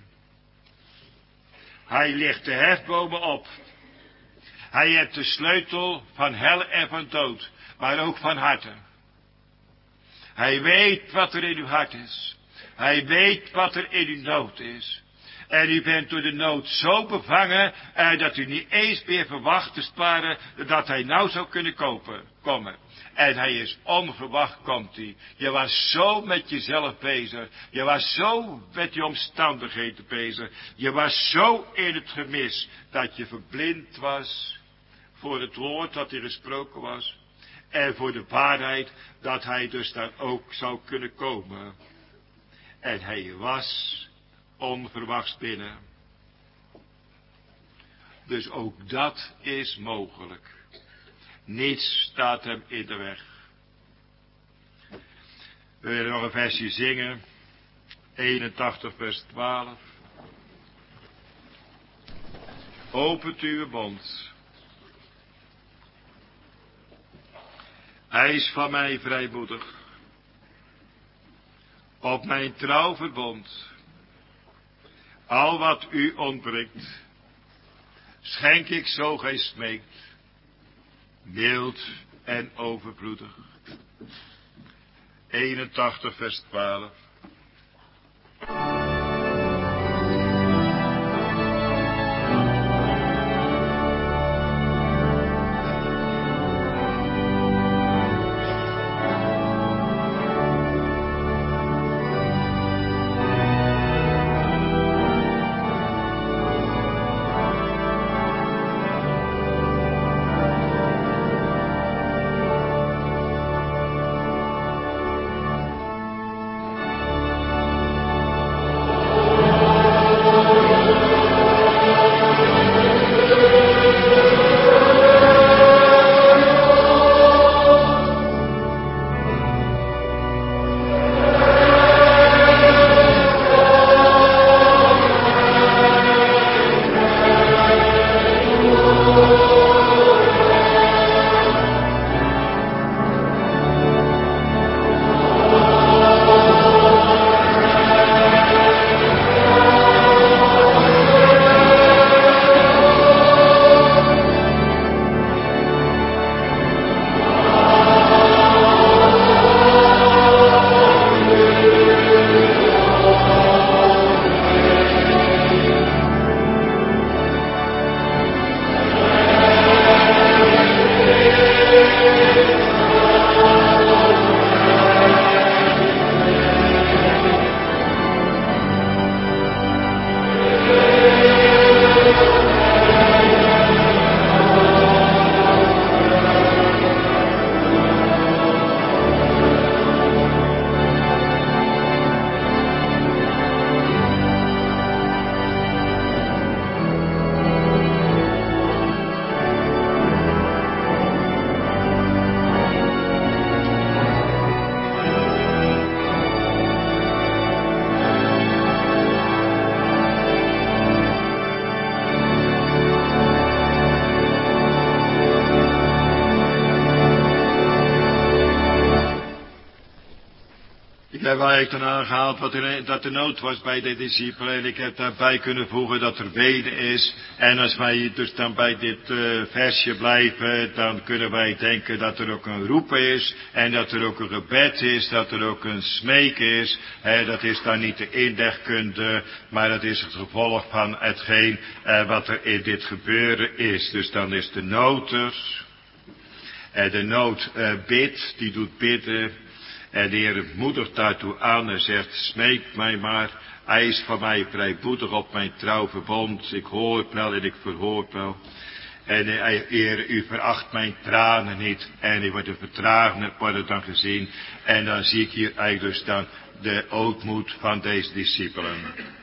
Hij ligt de hefbomen op. Hij heeft de sleutel van hel en van dood, maar ook van harten. Hij weet wat er in uw hart is. Hij weet wat er in uw nood is. En u bent door de nood zo bevangen dat u niet eens meer verwacht te sparen dat hij nou zou kunnen komen. En hij is onverwacht, komt hij. Je was zo met jezelf bezig. Je was zo met je omstandigheden bezig. Je was zo in het gemis dat je verblind was voor het woord dat hier gesproken was. En voor de waarheid dat hij dus dan ook zou kunnen komen. En hij was onverwachts binnen. Dus ook dat is mogelijk. Niets staat hem in de weg. We willen nog een versje zingen. 81 vers 12. Opent uw mond. Hij is van mij vrijmoedig. Op mijn trouw verbond. Al wat u ontbreekt, schenk ik zo gij smeekt. Mild en overvloedig. 81 vers 12. Ik heb eigenlijk dan aangehaald dat de nood was bij de discipelen. En ik heb daarbij kunnen voegen dat er beden is. En als wij dus dan bij dit versje blijven, dan kunnen wij denken dat er ook een roepen is. En dat er ook een gebed is, dat er ook een smeken is. Dat is dan niet de indekkunde, maar dat is het gevolg van hetgeen wat er in dit gebeuren is. Dus dan is de nood er. De nood bidt, die doet bidden. En de Heer moedigt daartoe aan en zegt, smeek mij maar, hij is van mij vrijmoedig op mijn trouw verbond. Ik hoor wel en ik verhoor wel. En Heer, u veracht mijn tranen niet. En die worden vertragen, worden dan gezien. En dan zie ik hier eigenlijk dus dan de ootmoed van deze discipelen.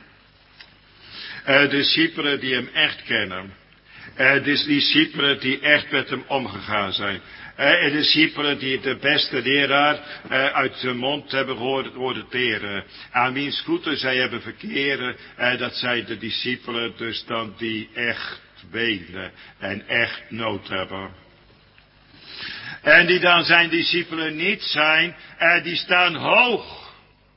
Discipelen die hem echt kennen. Discipelen die echt met hem omgegaan zijn. Discipelen die de beste leraar uit zijn mond hebben horen teren. Aan wiens voeten zij hebben verkeren. Dat zijn de discipelen dus dan die echt wenen en echt nood hebben. En die dan zijn discipelen niet zijn, die staan hoog.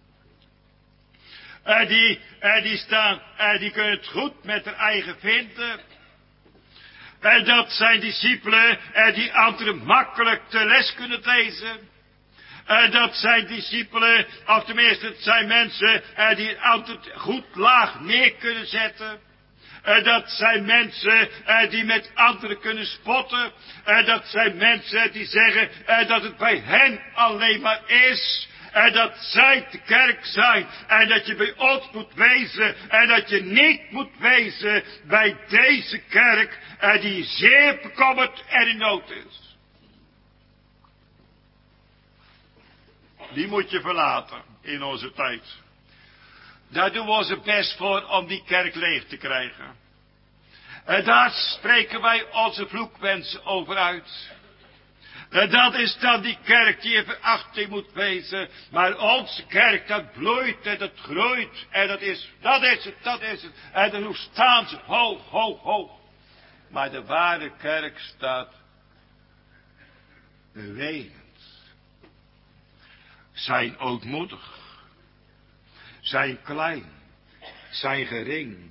Die kunnen het goed met hun eigen vinden. En dat zijn discipelen die anderen makkelijk de les kunnen lezen. Dat zijn discipelen, of tenminste het zijn mensen die anderen goed laag neer kunnen zetten. Dat zijn mensen die met anderen kunnen spotten. Dat zijn mensen die zeggen dat het bij hen alleen maar is. En dat zij de kerk zijn. En dat je bij ons moet wezen. En dat je niet moet wezen bij deze kerk. Die zeer bekommerd en in nood is. Die moet je verlaten in onze tijd. Daar doen we onze best voor om die kerk leeg te krijgen. En daar spreken wij onze vloekwensen over uit. Dat is dan die kerk die in verachting moet wezen. Maar onze kerk, dat bloeit en dat groeit. En dat is het. En dan staan ze hoog, hoog, hoog. Maar de ware kerk staat wenend. Zijn ootmoedig. Zijn klein. Zijn gering.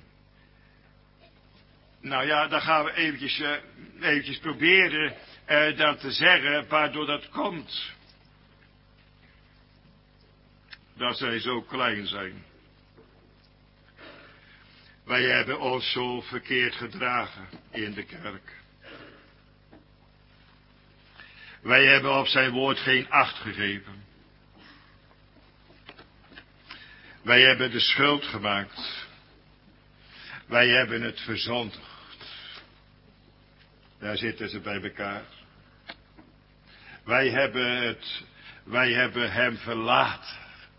Nou ja, dan gaan we eventjes proberen dat te zeggen waardoor dat komt. Dat zij zo klein zijn. Wij hebben ons zo verkeerd gedragen in de kerk. Wij hebben op zijn woord geen acht gegeven. Wij hebben de schuld gemaakt. Wij hebben het verzondigd. Daar zitten ze bij elkaar. Wij hebben hem verlaten.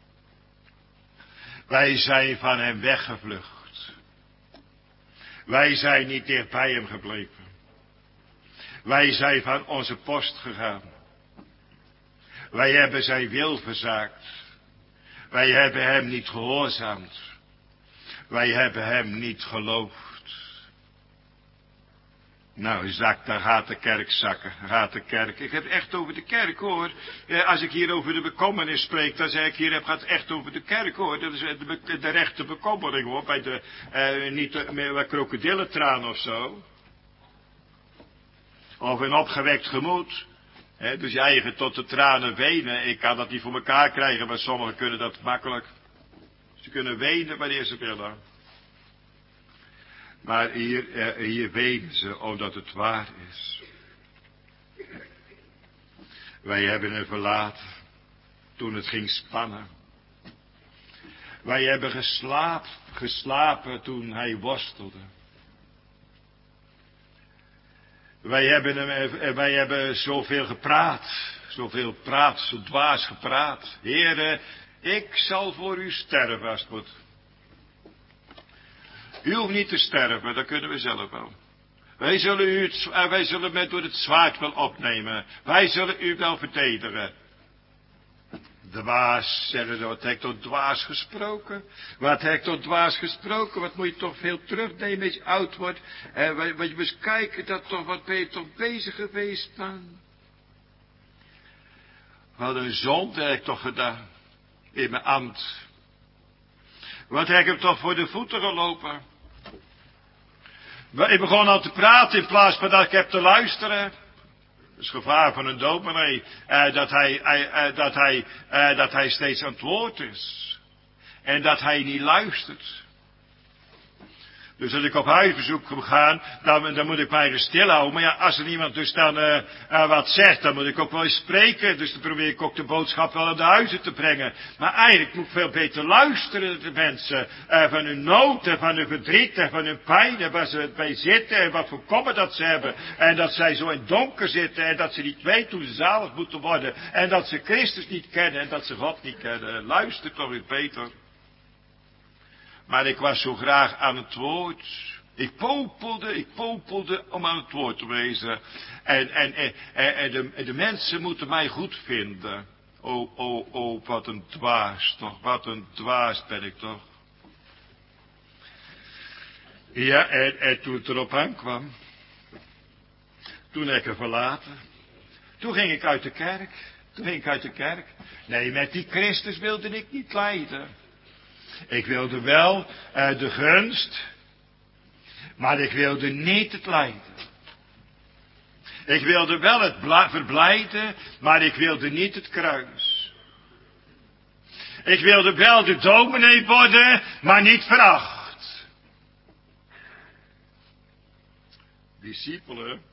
Wij zijn van hem weggevlucht. Wij zijn niet dicht bij hem gebleven. Wij zijn van onze post gegaan. Wij hebben zijn wil verzaakt. Wij hebben hem niet gehoorzaamd. Wij hebben hem niet geloofd. Nou, daar gaat de kerk zakken. Gaat de kerk. Ik heb het echt over de kerk, hoor. Als ik hier over de bekommernis spreek, dan zeg ik hier, het gaat echt over de kerk, hoor. Dat is de rechte bekommering, hoor. Bij niet met krokodillentraan of zo. Of een opgewekt gemoed. Dus je eigen tot de tranen wenen. Ik kan dat niet voor elkaar krijgen, maar sommigen kunnen dat makkelijk. Ze kunnen wenen wanneer ze willen. Maar hier weten ze omdat het waar is. Wij hebben hem verlaten toen het ging spannen. Wij hebben geslapen toen hij worstelde. Wij hebben zoveel gepraat, zo dwaas gepraat. Heere, ik zal voor u sterven als het moet. U hoeft niet te sterven, dat kunnen we zelf wel. Wij zullen met door het zwaard wel opnemen. Wij zullen u wel verdedigen. Dwaas, zeggen ze, wat heb ik toch dwaas gesproken? Wat heb ik toch dwaas gesproken? Wat moet je toch veel terugnemen als je oud wordt? Wat je eens kijken, wat ben je toch bezig geweest, man? Wat een zonde heb ik toch gedaan. In mijn ambt. Wat heb ik hem toch voor de voeten gelopen? Ik begon al te praten in plaats van dat ik heb te luisteren. Dat is gevaar van een dominee. Dat hij steeds aan het woord is. En dat hij niet luistert. Dus als ik op huisbezoek ga, dan moet ik mij er stil houden. Maar ja, als er iemand dus dan wat zegt, dan moet ik ook wel eens spreken. Dus dan probeer ik ook de boodschap wel aan de huizen te brengen. Maar eigenlijk moet ik veel beter luisteren naar de mensen. Van hun nood en van hun verdriet en van hun pijn. En waar ze bij zitten en wat voor kommer dat ze hebben. En dat zij zo in het donker zitten. En dat ze niet weten hoe ze zalig moeten worden. En dat ze Christus niet kennen en dat ze God niet kennen. Luister toch eens beter. Maar ik was zo graag aan het woord. Ik popelde om aan het woord te wezen. En de mensen moeten mij goed vinden. Oh, wat een dwaas toch. Wat een dwaas ben ik toch. Ja, en toen het erop aankwam. Toen heb ik er verlaten. Toen ging ik uit de kerk. Nee, met die Christus wilde ik niet lijden. Ik wilde wel de gunst, maar ik wilde niet het lijden. Ik wilde wel het verblijden, maar ik wilde niet het kruis. Ik wilde wel de dominee worden, maar niet veracht. Discipelen,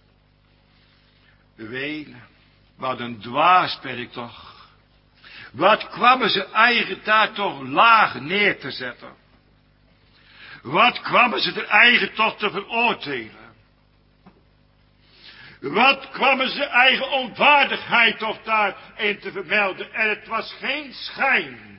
wenen, wat een dwaas ben ik toch. Wat kwamen ze eigen daar toch laag neer te zetten? Wat kwamen ze er eigen toch te veroordelen? Wat kwamen ze eigen onwaardigheid toch daarin te vermelden? En het was geen schijn.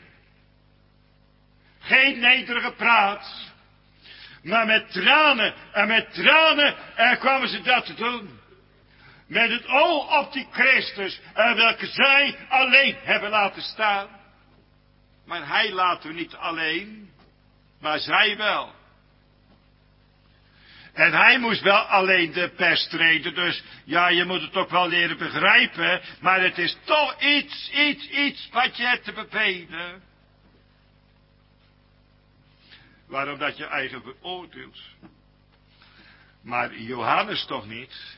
Geen nederige praat. Maar met tranen kwamen ze dat te doen. Met het oog op die Christus, welke zij alleen hebben laten staan. Maar hij laat u niet alleen, maar zij wel. En hij moest wel alleen de pest treden, dus ja, je moet het ook wel leren begrijpen, maar het is toch iets wat je hebt te bevelen. Waarom dat je eigen veroordeelt? Maar Johannes toch niet?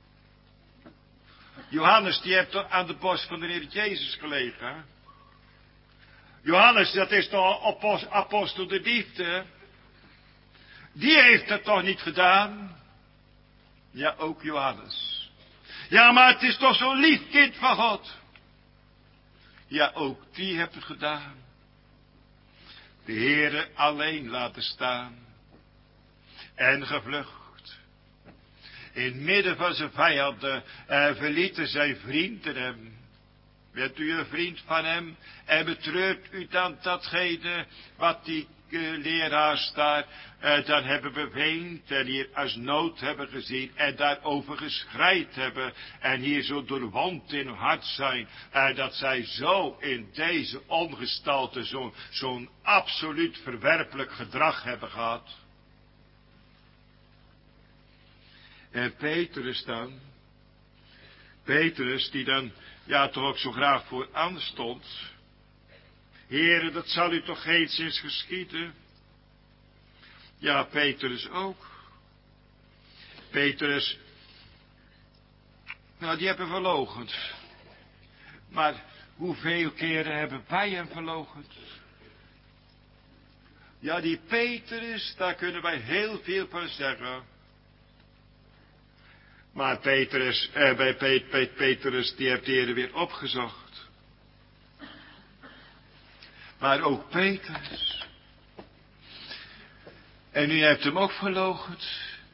Johannes, die heeft toch aan de borst van de Heer Jezus gelegen? Johannes, dat is toch apostel de liefde? Die heeft het toch niet gedaan? Ja, ook Johannes. Ja, maar het is toch zo'n lief kind van God? Ja, ook die heeft het gedaan. De Heere alleen laten staan. En gevlucht. In het midden van zijn vijanden verlieten zijn vrienden hem. Bent u een vriend van hem en betreurt u dan datgene wat die leraars daar dan hebben beweend en hier als nood hebben gezien en daarover geschreid hebben en hier zo doorwond in hun hart zijn dat zij zo in deze ongestalte zo'n absoluut verwerpelijk gedrag hebben gehad. En Petrus dan, Petrus die dan ja toch ook zo graag vooraan stond. Heere, dat zal u toch geenszins geschieden. Ja, Petrus ook. Petrus, nou die hebben verloochend. Maar hoeveel keren hebben wij hem verloochend? Ja, die Petrus, daar kunnen wij heel veel van zeggen. Maar Petrus, Petrus, die heeft de Heer weer opgezocht. Maar ook Petrus. En u hebt hem ook verloochend.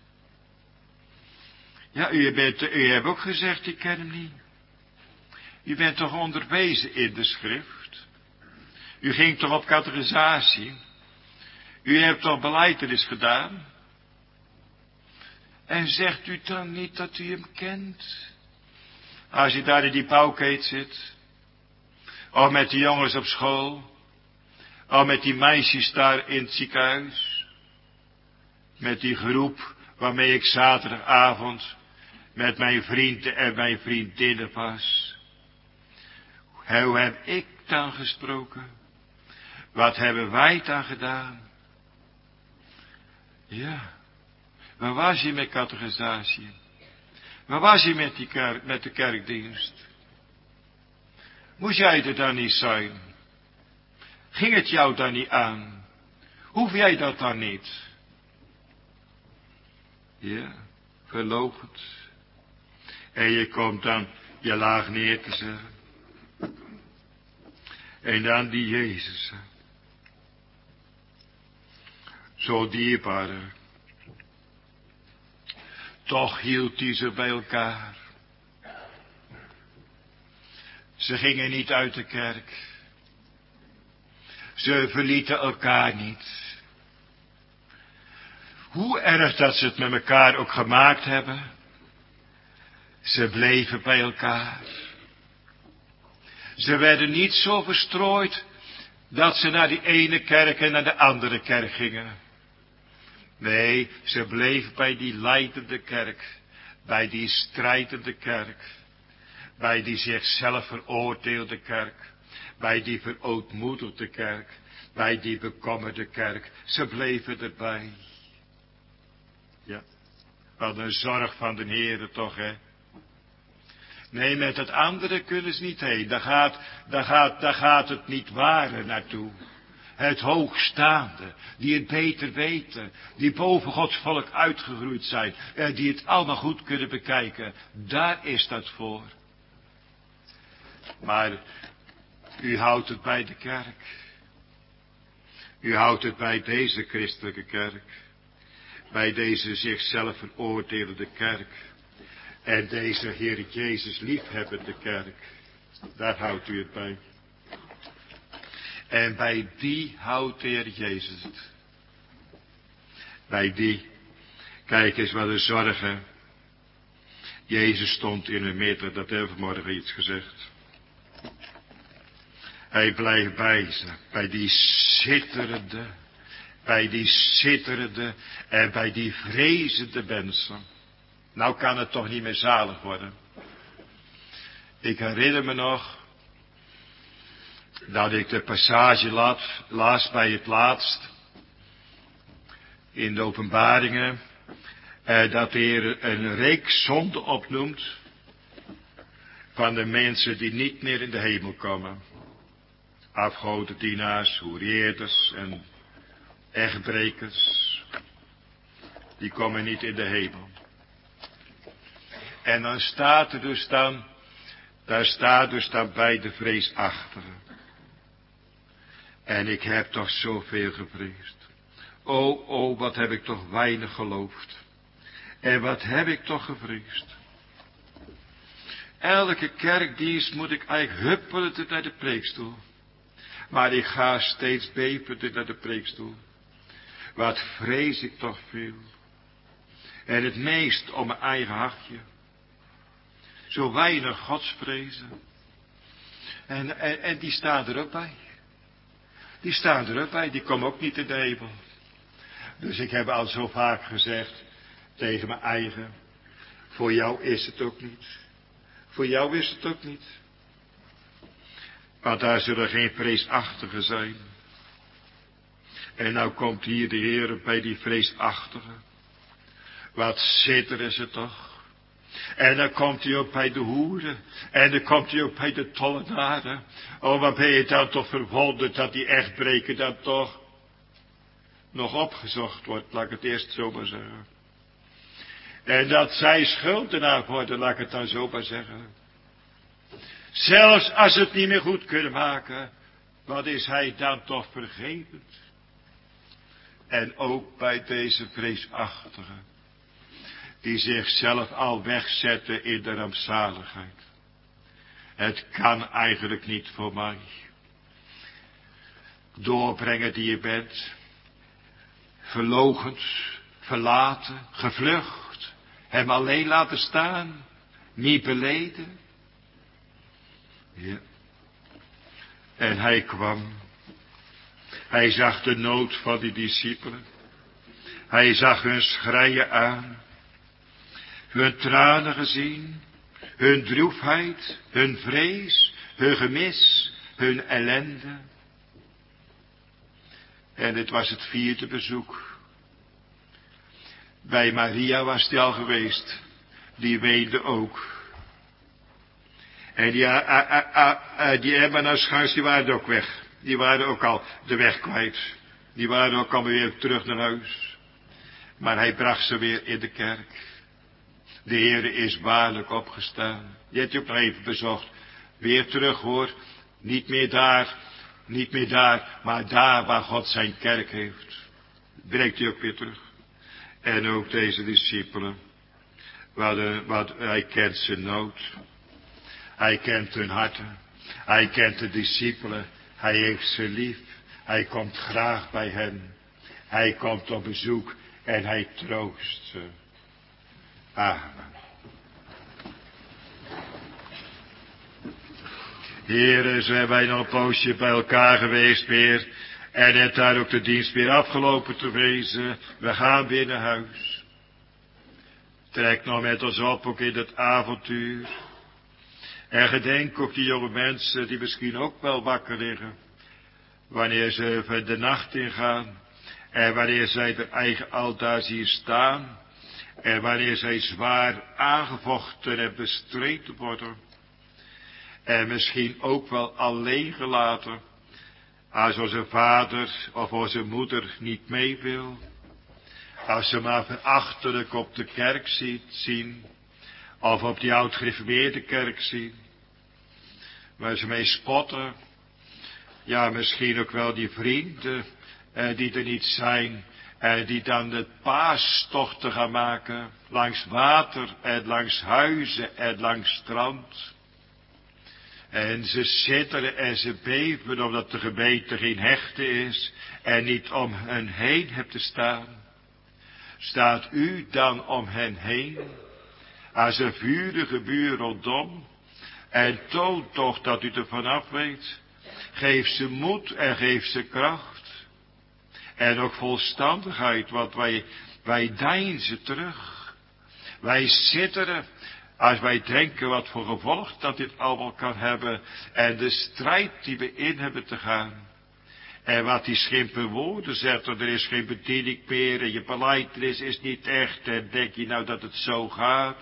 Ja, u hebt ook gezegd, ik ken hem niet. U bent toch onderwezen in de schrift. U ging toch op catechisatie. U hebt toch belijdenis gedaan. En zegt u dan niet dat u hem kent? Als je daar in die pauwkeet zit. Of met die jongens op school. Of met die meisjes daar in het ziekenhuis. Met die groep waarmee ik zaterdagavond met mijn vrienden en mijn vriendinnen was. Hoe heb ik dan gesproken? Wat hebben wij dan gedaan? Ja. Waar was je met catechisatie? Waar was je met de kerkdienst? Moest jij er dan niet zijn? Ging het jou dan niet aan? Hoef jij dat dan niet? Ja, verloochend. En je komt dan je laag neer te zetten. En dan die Jezus. Zo dierbaar. Toch hield hij ze bij elkaar. Ze gingen niet uit de kerk. Ze verlieten elkaar niet. Hoe erg dat ze het met elkaar ook gemaakt hebben. Ze bleven bij elkaar. Ze werden niet zo verstrooid dat ze naar die ene kerk en naar de andere kerk gingen. Nee, ze bleef bij die lijdende kerk, bij die strijdende kerk, bij die zichzelf veroordeelde kerk, bij die verootmoedigde kerk, bij die bekommerde kerk. Ze bleven erbij. Ja, wat een zorg van de Heere toch, hè. Nee, met het andere kunnen ze niet heen. Daar gaat het niet ware naartoe. Het hoogstaande, die het beter weten, die boven Gods volk uitgegroeid zijn, die het allemaal goed kunnen bekijken, daar is dat voor. Maar u houdt het bij de kerk. U houdt het bij deze christelijke kerk, bij deze zichzelf veroordelende kerk en deze Heer Jezus liefhebbende kerk. Daar houdt u het bij. En bij die houdt de Heer Jezus het. Bij die. Kijk eens wat een zorgen. Jezus stond in hun midden, dat hebben we vanmorgen iets gezegd. Hij blijft bij ze, bij die zitterende en bij die vrezende mensen. Nou kan het toch niet meer zalig worden. Ik herinner me nog dat ik de passage las bij het laatst in de Openbaringen, dat de Heer een reeks zonden opnoemt van de mensen die niet meer in de hemel komen. Afgodendienaars, hoereerders en echtbrekers, die komen niet in de hemel. En dan staat er dus dan, daar staat dus dan bij de vreesachtigen. En ik heb toch zoveel gevreesd. O, wat heb ik toch weinig geloofd. En wat heb ik toch gevreesd. Elke kerkdienst moet ik eigenlijk huppelend naar de preekstoel. Maar ik ga steeds bevend naar de preekstoel. Wat vrees ik toch veel. En het meest om mijn eigen hartje. Zo weinig godsvrezen. En die staan er ook bij. Die staan er ook bij, die komen ook niet in de hemel. Dus ik heb al zo vaak gezegd tegen mijn eigen. Voor jou is het ook niet. Voor jou is het ook niet. Want daar zullen geen vreesachtigen zijn. En nou komt hier de Heer bij die vreesachtigen. Wat zitteren ze toch. En dan komt hij ook bij de hoeren. En dan komt hij ook bij de tollenaren. Oh, wat ben je dan toch verwonderd dat die echtbreker dan toch nog opgezocht wordt, laat ik het eerst zo maar zeggen. En dat zij schuldenaar worden, laat ik het dan zo maar zeggen. Zelfs als ze het niet meer goed kunnen maken, wat is hij dan toch vergevend? En ook bij deze vreesachtigen, die zichzelf al wegzetten in de rampzaligheid. Het kan eigenlijk niet voor mij. Doorbrengen die je bent, verloochend, verlaten, gevlucht, hem alleen laten staan, niet beleden. Ja. En hij kwam. Hij zag de nood van die discipelen. Hij zag hun schreien aan. Hun tranen gezien. Hun droefheid. Hun vrees. Hun gemis. Hun ellende. En het was het 4e bezoek. Bij Maria was hij al geweest. Die weende ook. En die Emmausgangers, die waren ook weg. Die waren ook al de weg kwijt. Die waren ook al weer terug naar huis. Maar hij bracht ze weer in de kerk. De Heere is waarlijk opgestaan. Die heeft je ook nog even bezocht. Weer terug hoor. Niet meer daar, maar daar waar God zijn kerk heeft. Brengt hij ook weer terug. En ook deze discipelen. Wat hij kent zijn nood. Hij kent hun harten. Hij kent de discipelen. Hij heeft ze lief. Hij komt graag bij hen. Hij komt op bezoek en hij troost ze. Amen. Heren, zijn wij nog een poosje bij elkaar geweest weer. En het daar ook de dienst weer afgelopen te wezen. We gaan weer naar huis. Trek nou met ons op ook in het avontuur. En gedenk ook die jonge mensen die misschien ook wel wakker liggen. Wanneer ze even de nacht ingaan. En wanneer zij de eigen altaar zien staan. En wanneer zij zwaar aangevochten en bestreden worden. En misschien ook wel alleen gelaten. Als onze vader of onze moeder niet mee wil. Als ze maar verachtelijk op de kerk zien. Of op die oud-gereformeerde kerk zien. Waar ze mee spotten. Ja, misschien ook wel die vrienden die er niet zijn. Die dan de paastochten gaan maken. Langs water en langs huizen en langs strand. En ze zitteren en ze beven omdat de gemeente geen hechte is. En niet om hen heen hebt te staan. Staat u dan om hen heen? als een vurige buur rondom, en toont toch dat u er vanaf weet. Geef ze moed en geef ze kracht. En ook volstandigheid, want wij deinzen terug. Wij zitteren als wij denken wat voor gevolg dat dit allemaal kan hebben. En de strijd die we in hebben te gaan. En wat die schimpen woorden zegt, er is geen bediening meer en je belijdenis is niet echt. En denk je nou dat het zo gaat?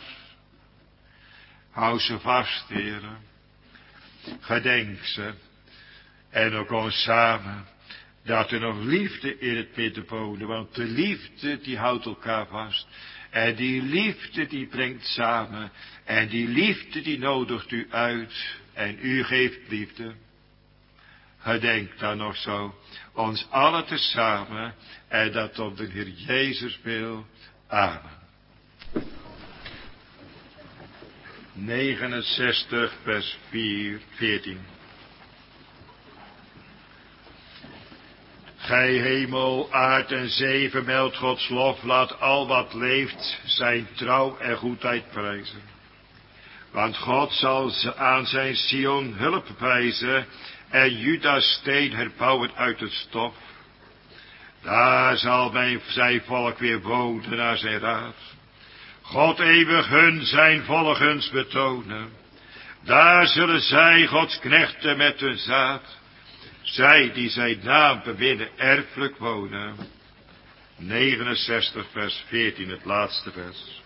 Hou ze vast, heren. Gedenk ze. En ook ons samen. Dat er nog liefde in het midden woont. Want de liefde die houdt elkaar vast. En die liefde die brengt samen. En die liefde die nodigt u uit. En u geeft liefde. Gedenk dan nog zo. Ons allen tezamen. En dat om de Heer Jezus wil. Amen. 69 vers 14. Gij hemel, aard en zee vermeld Gods lof, laat al wat leeft zijn trouw en goedheid prijzen. Want God zal aan zijn Sion hulp wijzen en Juda's steen herbouwen uit het stof. Daar zal zijn volk weer wonen naar zijn raad. God eeuwig hun zijn volgens betonen. Daar zullen zij Gods knechten met hun zaad. Zij die zijn naam bewinnen erfelijk wonen. 69 vers 14, het laatste vers.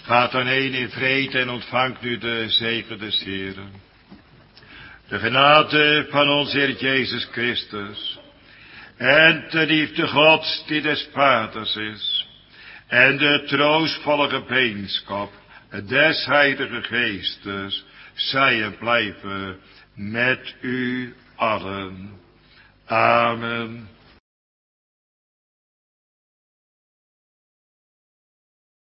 Gaat dan heen in vrede en ontvangt nu de zegen des Heeren. De genade van onze Heer Jezus Christus. En de liefde Gods die des Vaders is. En de troostvolle gemeenschap des Heilige Geestes. Zij en blijven met u allen. Amen.